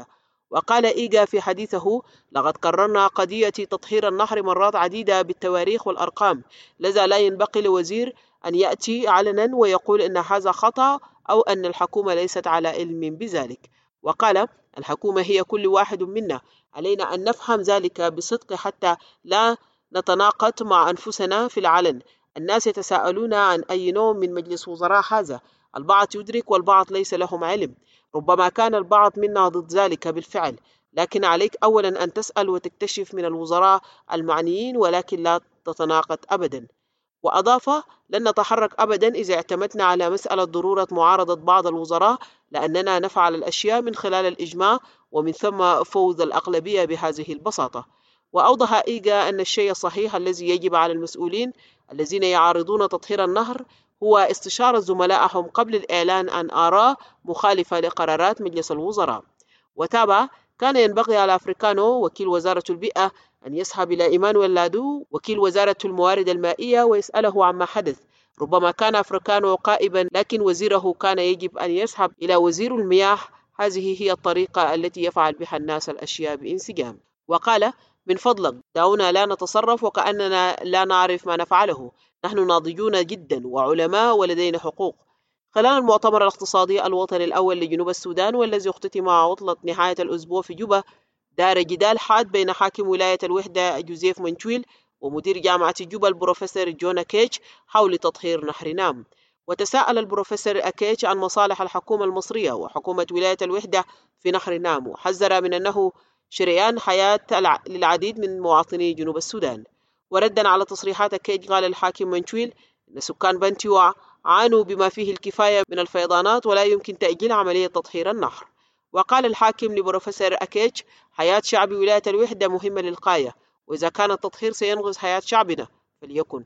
[SPEAKER 13] وقال إيجا في حديثه: لقد قررنا قضية تطهير النهر مرات عديدة بالتواريخ والأرقام، لذا لا ينبغي لوزير أن يأتي علنا ويقول إن هذا خطأ أو أن الحكومة ليست على علم بذلك. وقال: الحكومة هي كل واحد منا، علينا أن نفهم ذلك بصدق حتى لا نتناقض مع أنفسنا في العلن. الناس يتساءلون عن أي نوع من مجلس وزراء هذا، البعض يدرك والبعض ليس لهم علم، ربما كان البعض منا ضد ذلك بالفعل، لكن عليك أولا أن تسأل وتكتشف من الوزراء المعنيين ولكن لا تتناقض أبدا. وأضاف: لن نتحرك أبدا إذا اعتمدنا على مسألة ضرورة معارضة بعض الوزراء، لأننا نفعل الأشياء من خلال الإجماع ومن ثم فوز الأغلبية بهذه البساطة. وأوضح إيجا أن الشيء الصحيح الذي يجب على المسؤولين الذين يعارضون تطهير النهر هو استشارة زملائهم قبل الإعلان عن آراء مخالفة لقرارات مجلس الوزراء. وتابع: كان ينبغي على أفريكانو وكيل وزارة البيئة أن يسحب إلى إيمانويل لادو وكيل وزارة الموارد المائية ويسأله عما حدث. ربما كان أفريكانو قائبا، لكن وزيره كان يجب أن يسحب إلى وزير المياه. هذه هي الطريقة التي يفعل بها الناس الأشياء بانسجام. وقال: من فضلك دعونا لا نتصرف وكأننا لا نعرف ما نفعله، نحن ناضجون جدا وعلماء ولدينا حقوق. خلال المؤتمر الاقتصادي الوطني الأول لجنوب السودان والذي اختتم مع عطلة نهاية الأسبوع في جوبا، دار جدال حاد بين حاكم ولاية الوحدة جوزيف منشويل ومدير جامعة جوبا البروفيسور جون أكيتش حول تطهير نهر نام. وتساءل البروفيسور أكيتش عن مصالح الحكومة المصرية وحكومة ولاية الوحدة في نهر نام، وحذر من أنه شريان حياة للعديد من مواطني جنوب السودان. وردا على تصريحات أكيتش قال الحاكم منشويل أن سكان بنتيو عانوا بما فيه الكفاية من الفيضانات ولا يمكن تأجيل عملية تطهير النهر. وقال الحاكم لبروفيسور أكيتش: حياة شعب ولاية الوحدة مهمة للغاية، وإذا كان التطهير سينقذ حياة شعبنا فليكن.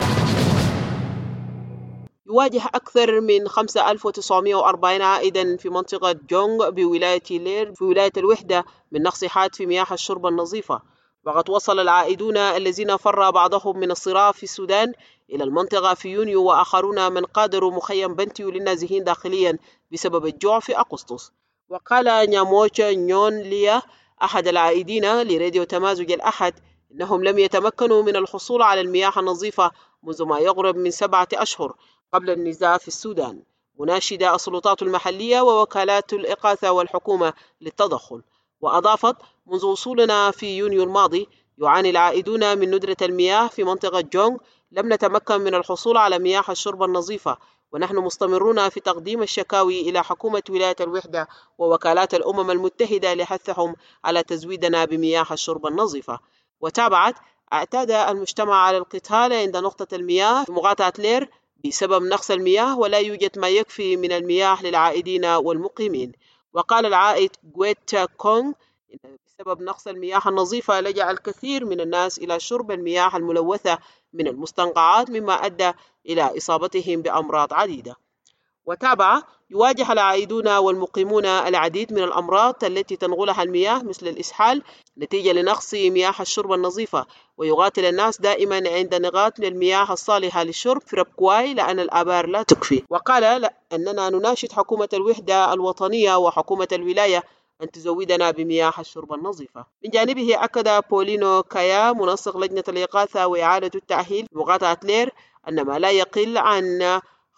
[SPEAKER 13] يواجه أكثر من 5940 عائدا في منطقة جونغ بولاية لير في ولاية الوحدة من نقص حاد في مياه الشرب النظيفة. وقد وصل العائدون الذين فر بعضهم من الصراع في السودان إلى المنطقة في يونيو، وآخرون من قادروا مخيم بنتيو للنازحين داخليا بسبب الجوع في أغسطس. وقال نياموتشا نيون ليا أحد العائدين لراديو تمازج الأحد إنهم لم يتمكنوا من الحصول على المياه النظيفة منذ ما يقرب من 7 أشهر قبل النزاع في السودان، مناشدة السلطات المحلية ووكالات الإغاثة والحكومة للتدخل. وأضافت: منذ وصولنا في يونيو الماضي يعاني العائدون من ندرة المياه في منطقة جونغ، لم نتمكن من الحصول على مياه الشرب النظيفة، ونحن مستمرون في تقديم الشكاوي إلى حكومة ولاية الوحدة ووكالات الأمم المتحدة لحثهم على تزويدنا بمياه الشرب النظيفة. وتابعت: اعتاد المجتمع على القتال عند نقطة المياه في مقاطعة لير بسبب نقص المياه، ولا يوجد ما يكفي من المياه للعائدين والمقيمين. وقال العائد غويت كونغ إن بسبب نقص المياه النظيفة لجأ الكثير من الناس إلى شرب المياه الملوثة من المستنقعات، مما أدى إلى إصابتهم بأمراض عديدة. وتابع: يواجه العائدون والمقيمون العديد من الأمراض التي تنقلها المياه مثل الإسهال نتيجة لنقص مياه الشرب النظيفة، ويقاتل الناس دائما عند نقاط المياه الصالحة للشرب في ربكواي لأن الآبار لا تكفي. وقال أننا نناشد حكومة الوحدة الوطنية وحكومة الولاية أن تزودنا بمياه الشرب النظيفة. من جانبه أكد بولينو كايا منسق لجنة الإغاثة وإعادة التأهيل في مقاطعة لير أن ما لا يقل عن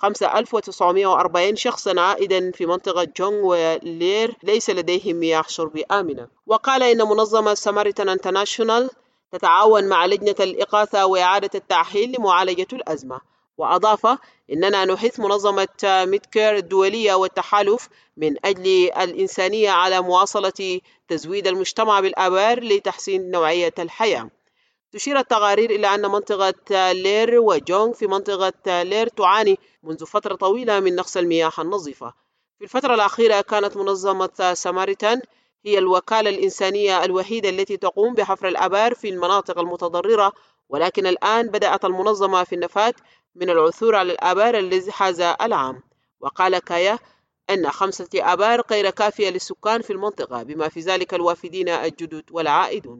[SPEAKER 13] 5940 شخصا عائدا في منطقة جونغ ولير ليس لديهم مياه شرب آمنة. وقال إن منظمة ساماريتان انترناشونال تتعاون مع لجنة الإغاثة وإعادة التأهيل لمعالجة الأزمة. وأضاف: إننا نحث منظمة ميدكير الدولية والتحالف من أجل الإنسانية على مواصلة تزويد المجتمع بالآبار لتحسين نوعية الحياة. تشير التقارير إلى أن منطقة لير وجونغ في منطقة لير تعاني منذ فترة طويلة من نقص المياه النظيفة. في الفترة الأخيرة كانت منظمة ساماريتان هي الوكالة الإنسانية الوحيدة التي تقوم بحفر الآبار في المناطق المتضررة، ولكن الآن بدأت المنظمة في النفاذ من العثور على الآبار الذي هذا العام. وقال كايا أن 5 آبار غير كافية للسكان في المنطقة، بما في ذلك الوافدين الجدد والعائدون.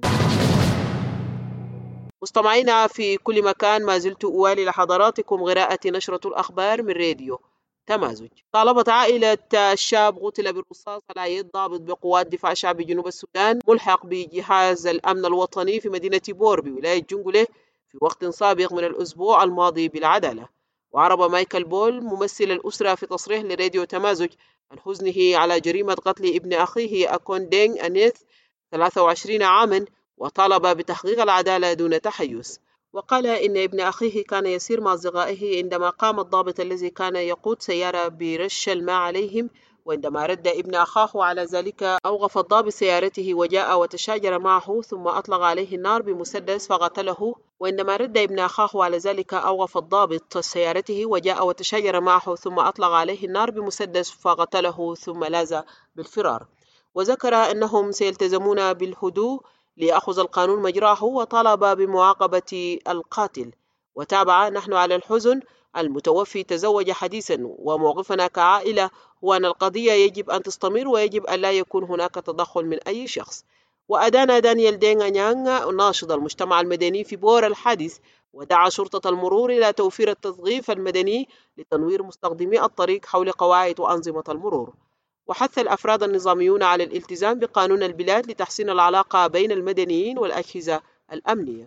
[SPEAKER 13] مستمعينا في كل مكان، ما زلت أوالي لحضراتكم قراءة نشرة الأخبار من راديو تمازج. طالبت عائلة الشاب قتل بالرصاص على يد ضابط بقوات دفاع شعبي جنوب السودان ملحق بجهاز الأمن الوطني في مدينة بور بولاية جنجلة في وقت سابق من الأسبوع الماضي بالعدالة. وعرب مايكل بول ممثل الأسرة في تصريح لراديو تمازج عن حزنه على جريمة قتل ابن أخيه أكون دينغ أنيث 23 عاما، وطالب بتحقيق العدالة دون تحيز. وقال إن ابن أخيه كان يسير مع أصدقائه عندما قام الضابط الذي كان يقود سيارة برش الماء عليهم، وعندما رد ابن أخاه على ذلك أوقف الضابط سيارته وجاء وتشاجر معه ثم أطلق عليه النار بمسدس فقتله. وعندما رد ابن أخاه على ذلك أوقف الضابط سيارته وجاء وتشاجر معه ثم أطلق عليه النار بمسدس فقتله ثم لاذ بالفرار. وذكر أنهم سيلتزمون بالهدوء ليأخذ القانون مجراه، وطالب بمعاقبة القاتل. وتابع: نحن على الحزن، المتوفي تزوج حديثا، وموقفنا كعائلة هو أن القضية يجب أن تستمر ويجب أن لا يكون هناك تدخل من أي شخص. وأدان دانيال دينغ أنيانغ ناشط المجتمع المدني في بور الحادث، ودعا شرطة المرور إلى توفير التثقيف المدني لتنوير مستخدمي الطريق حول قواعد وأنظمة المرور. وحث الأفراد النظاميون على الالتزام بقانون البلاد لتحسين العلاقة بين المدنيين والأجهزة الأمنية.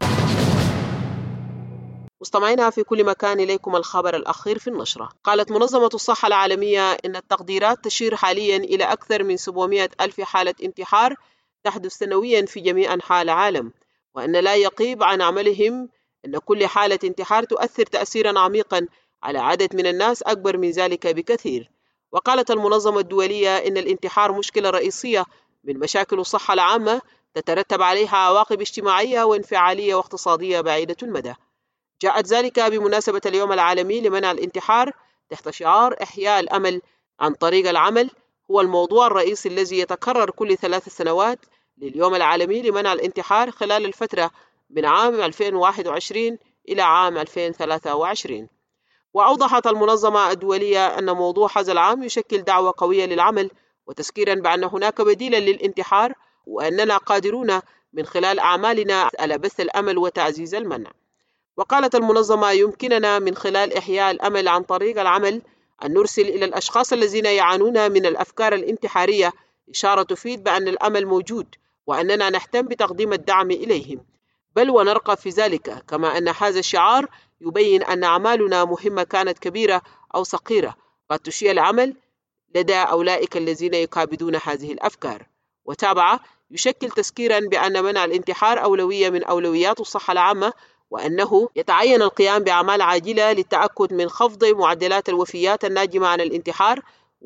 [SPEAKER 13] مستمعينا في كل مكان، إليكم الخبر الأخير في النشرة. قالت منظمة الصحة العالمية إن التقديرات تشير حاليا إلى أكثر من 700 ألف حالة انتحار تحدث سنويا في جميع أنحاء العالم، وأن لا يقيب عن عملهم أن كل حالة انتحار تؤثر تأثيرا عميقا على عدد من الناس أكبر من ذلك بكثير. وقالت المنظمة الدولية إن الانتحار مشكلة رئيسية من مشاكل الصحة العامة تترتب عليها عواقب اجتماعية وانفعالية واقتصادية بعيدة المدى. جاءت ذلك بمناسبة اليوم العالمي لمنع الانتحار تحت شعار إحياء الأمل عن طريق العمل، هو الموضوع الرئيسي الذي يتكرر كل 3 سنوات لليوم العالمي لمنع الانتحار خلال الفترة من عام 2021 إلى عام 2023. وأوضحت المنظمة الدولية أن موضوع هذا العام يشكل دعوة قوية للعمل وتذكيرا بأن هناك بديلا للانتحار، وأننا قادرون من خلال أعمالنا على بث الأمل وتعزيز المنع. وقالت المنظمة: يمكننا من خلال إحياء الأمل عن طريق العمل أن نرسل إلى الأشخاص الذين يعانون من الأفكار الانتحارية إشارة تفيد بأن الأمل موجود وأننا نهتم بتقديم الدعم إليهم، بل ونرغب في ذلك. كما أن هذا الشعار يبين أن أعمالنا مهمة كانت كبيرة أو صغيرة قد تشيع العمل لدى أولئك الذين يكابدون هذه الأفكار. وتابع: يشكل تذكيرا بأن منع الانتحار أولوية من أولويات الصحة العامة، وأنه يتعين القيام بأعمال عاجلة للتأكد من خفض معدلات الوفيات الناجمة عن الانتحار.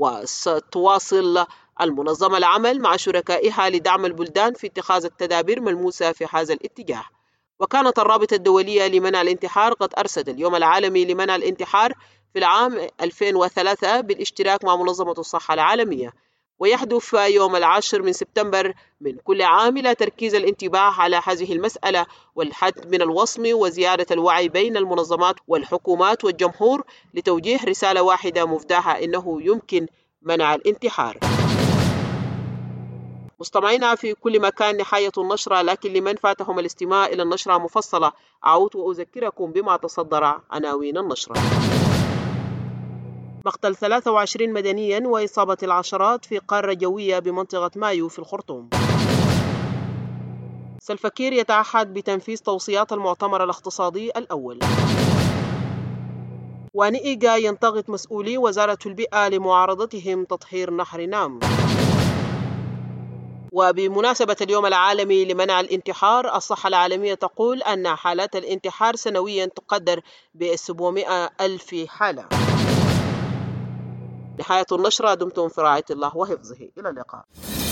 [SPEAKER 13] وستواصل المنظمة العمل مع شركائها لدعم البلدان في اتخاذ التدابير ملموسة في هذا الاتجاه. وكانت الرابطة الدولية لمنع الانتحار قد أرسلت اليوم العالمي لمنع الانتحار في العام 2003 بالاشتراك مع منظمة الصحة العالمية، ويحدث يوم 10 سبتمبر من كل عام إلى تركيز الانتباه على هذه المسألة والحد من الوصم وزيادة الوعي بين المنظمات والحكومات والجمهور لتوجيه رسالة واحدة مفداحة: إنه يمكن منع الانتحار. مستمعينا في كل مكان، نهاية النشرة، لكن لمن فاتهم الاستماع إلى النشرة مفصلة أعود وأذكركم بما تصدر عناوين النشرة. مقتل 23 مدنيا وإصابة العشرات في قارة جوية بمنطقة مايو في الخرطوم. سلفكير يتعهد بتنفيذ توصيات المؤتمر الاقتصادي الأول. ونئيجا ينتقد مسؤولي وزارة البيئة لمعارضتهم تطهير نهر نام. وبمناسبة اليوم العالمي لمنع الانتحار، الصحة العالمية تقول أن حالات الانتحار سنويا تقدر ب700 ألف حالة. نهاية النشرة، دمتم في رعاية الله وحفظه، إلى اللقاء.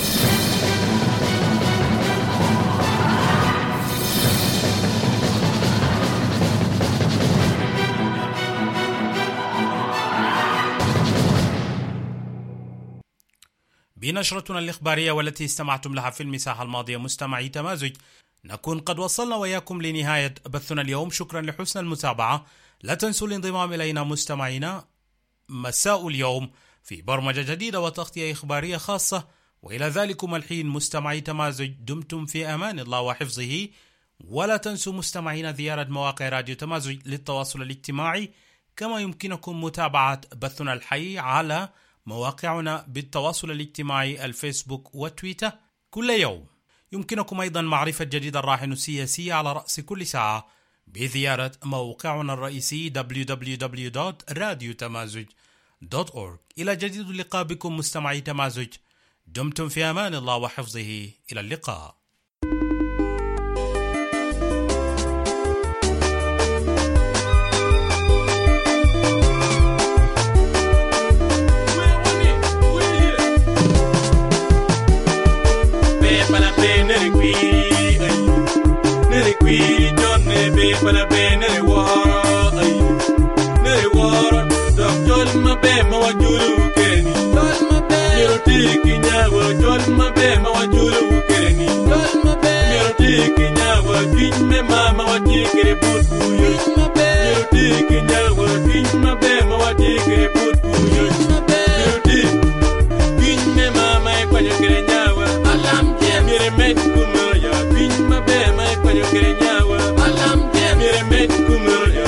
[SPEAKER 1] بنشرتنا الإخبارية والتي استمعتم لها في المساحة الماضية مستمعي تمازج، نكون قد وصلنا وإياكم لنهاية بثنا اليوم. شكرا لحسن المتابعة. لا تنسوا الانضمام إلينا مستمعينا مساء اليوم في برمجة جديدة وتغطية إخبارية خاصة. وإلى ذلكم الحين مستمعي تمازج، دمتم في أمان الله وحفظه. ولا تنسوا مستمعينا زيارة مواقع راديو تمازج للتواصل الاجتماعي كما يمكنكم متابعة بثنا الحي على مواقعنا بالتواصل الاجتماعي الفيسبوك وتويتر كل يوم. يمكنكم أيضا معرفة جديد الراهن السياسي على رأس كل ساعة بزيارة موقعنا الرئيسي www.radiotamazoj.org. إلى جديد اللقاء بكم مستمعي تمازج، دمتم في أمان الله وحفظه، إلى اللقاء.
[SPEAKER 7] Para ver nere wara dok jol ma be ma wajulu kereni jol ma be miro tiki nyawa jol ma be ma wajulu kereni jol ma be miro tiki nyawa kin me ma wajikere butu jol ma be miro tiki nyawa kin ma be ma wajikere butu jol ma be miro tiki kin me ma kwanyo kere nyawa alam je mire met kumaya kin ma be ma kwanyo kere nyawa alam je mire met kumaya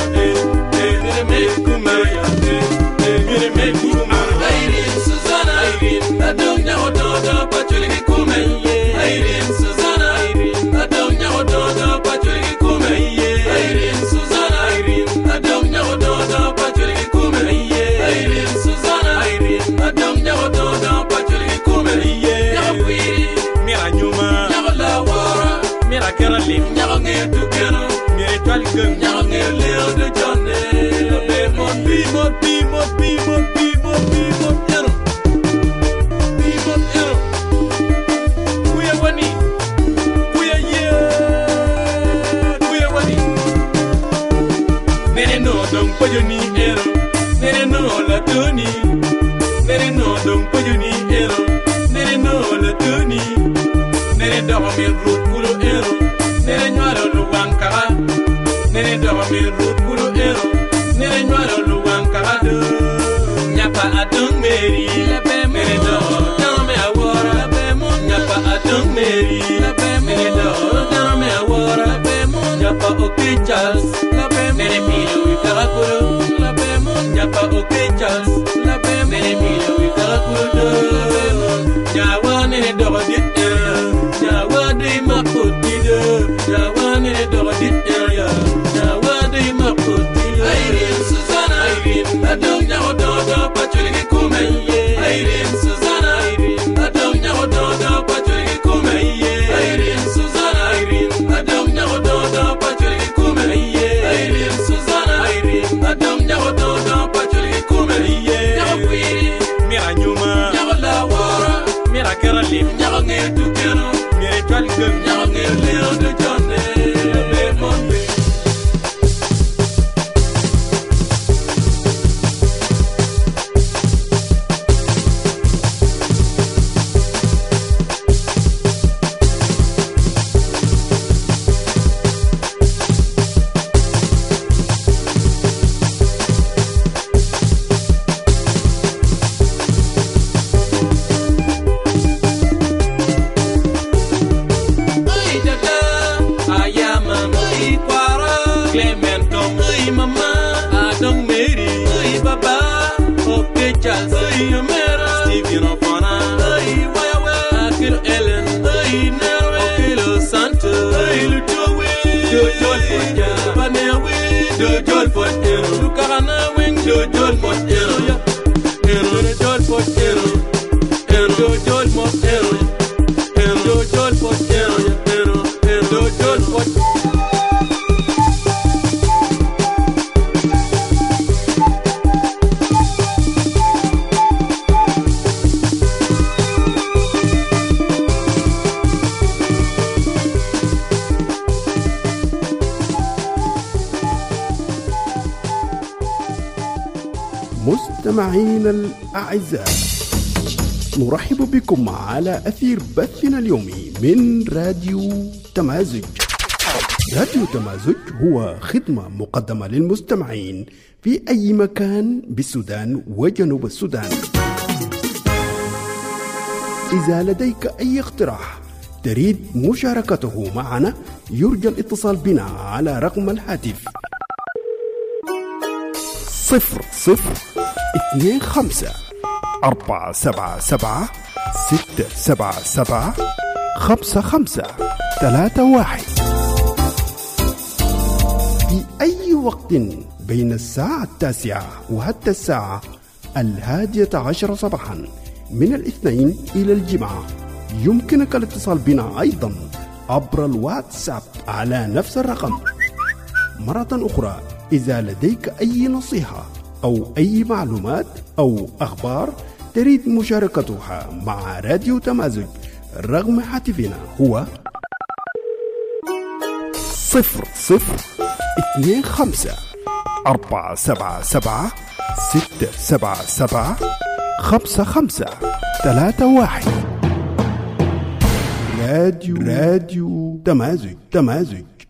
[SPEAKER 7] Irene Susanna Irene adonya ododo pachuli kumeye Irene Susanna Irene adonya ododo pachuli kumeye Irene Susanna Irene adonya ododo pachuli kumeye Irene Susanna Irene adonya ododo pachuli kumeye Yakwiri mira nyuma nyala wara mira keralim nyala ngetu kero mira twalgem nyala ngeleo de jonne Adung Mary, Mary do, tell me a water, Yapa Adung Mary, Mary do, tell me a water, Yapa okay Charles, Mary Pilo with Karakuru, Yapa okay Charles, Mary Pilo with Karakuru, Yawan in a dog dit area, Yawan de Maput Dido, Yawan in a dog dit area, Yawan de Maput Dido, Irene Susanna, Irene, Adung Yawadodo, Patrick Kumeye, Irene Susanna, Irene, Adung Yawadodo, Patrick Kumeye, Irene Susanna, Irene, Adung Yawadodo, Patrick Kumeye, Irene Susanna, Irene, Adung Yawadodo, Patrick Kumeye, Yakwiri, Mira Nyuma, Yawala Wara, Mira Keralim, Yawange Tukero, Mira Twalgem, Yawange Leo de Jonne, Bemonde.
[SPEAKER 14] مستمعينا الأعزاء، نرحب بكم على أثير بثنا اليومي من راديو تمازج. راديو تمازج هو خدمة مقدمة للمستمعين في أي مكان بالسودان وجنوب السودان. إذا لديك أي اقتراح تريد مشاركته معنا، يرجى الاتصال بنا على رقم الهاتف 0025 477 677 5531. في أي وقت بين الساعة 9 وحتى الساعة 11 صباحا من الاثنين إلى الجمعة يمكنك الاتصال بنا أيضا عبر الواتساب على نفس الرقم. مرة أخرى، إذا لديك أي نصيحة أو أي معلومات أو أخبار تريد مشاركتها مع راديو تمازج رقم هاتفنا هو 0025 477 677 5531. راديو تمازج.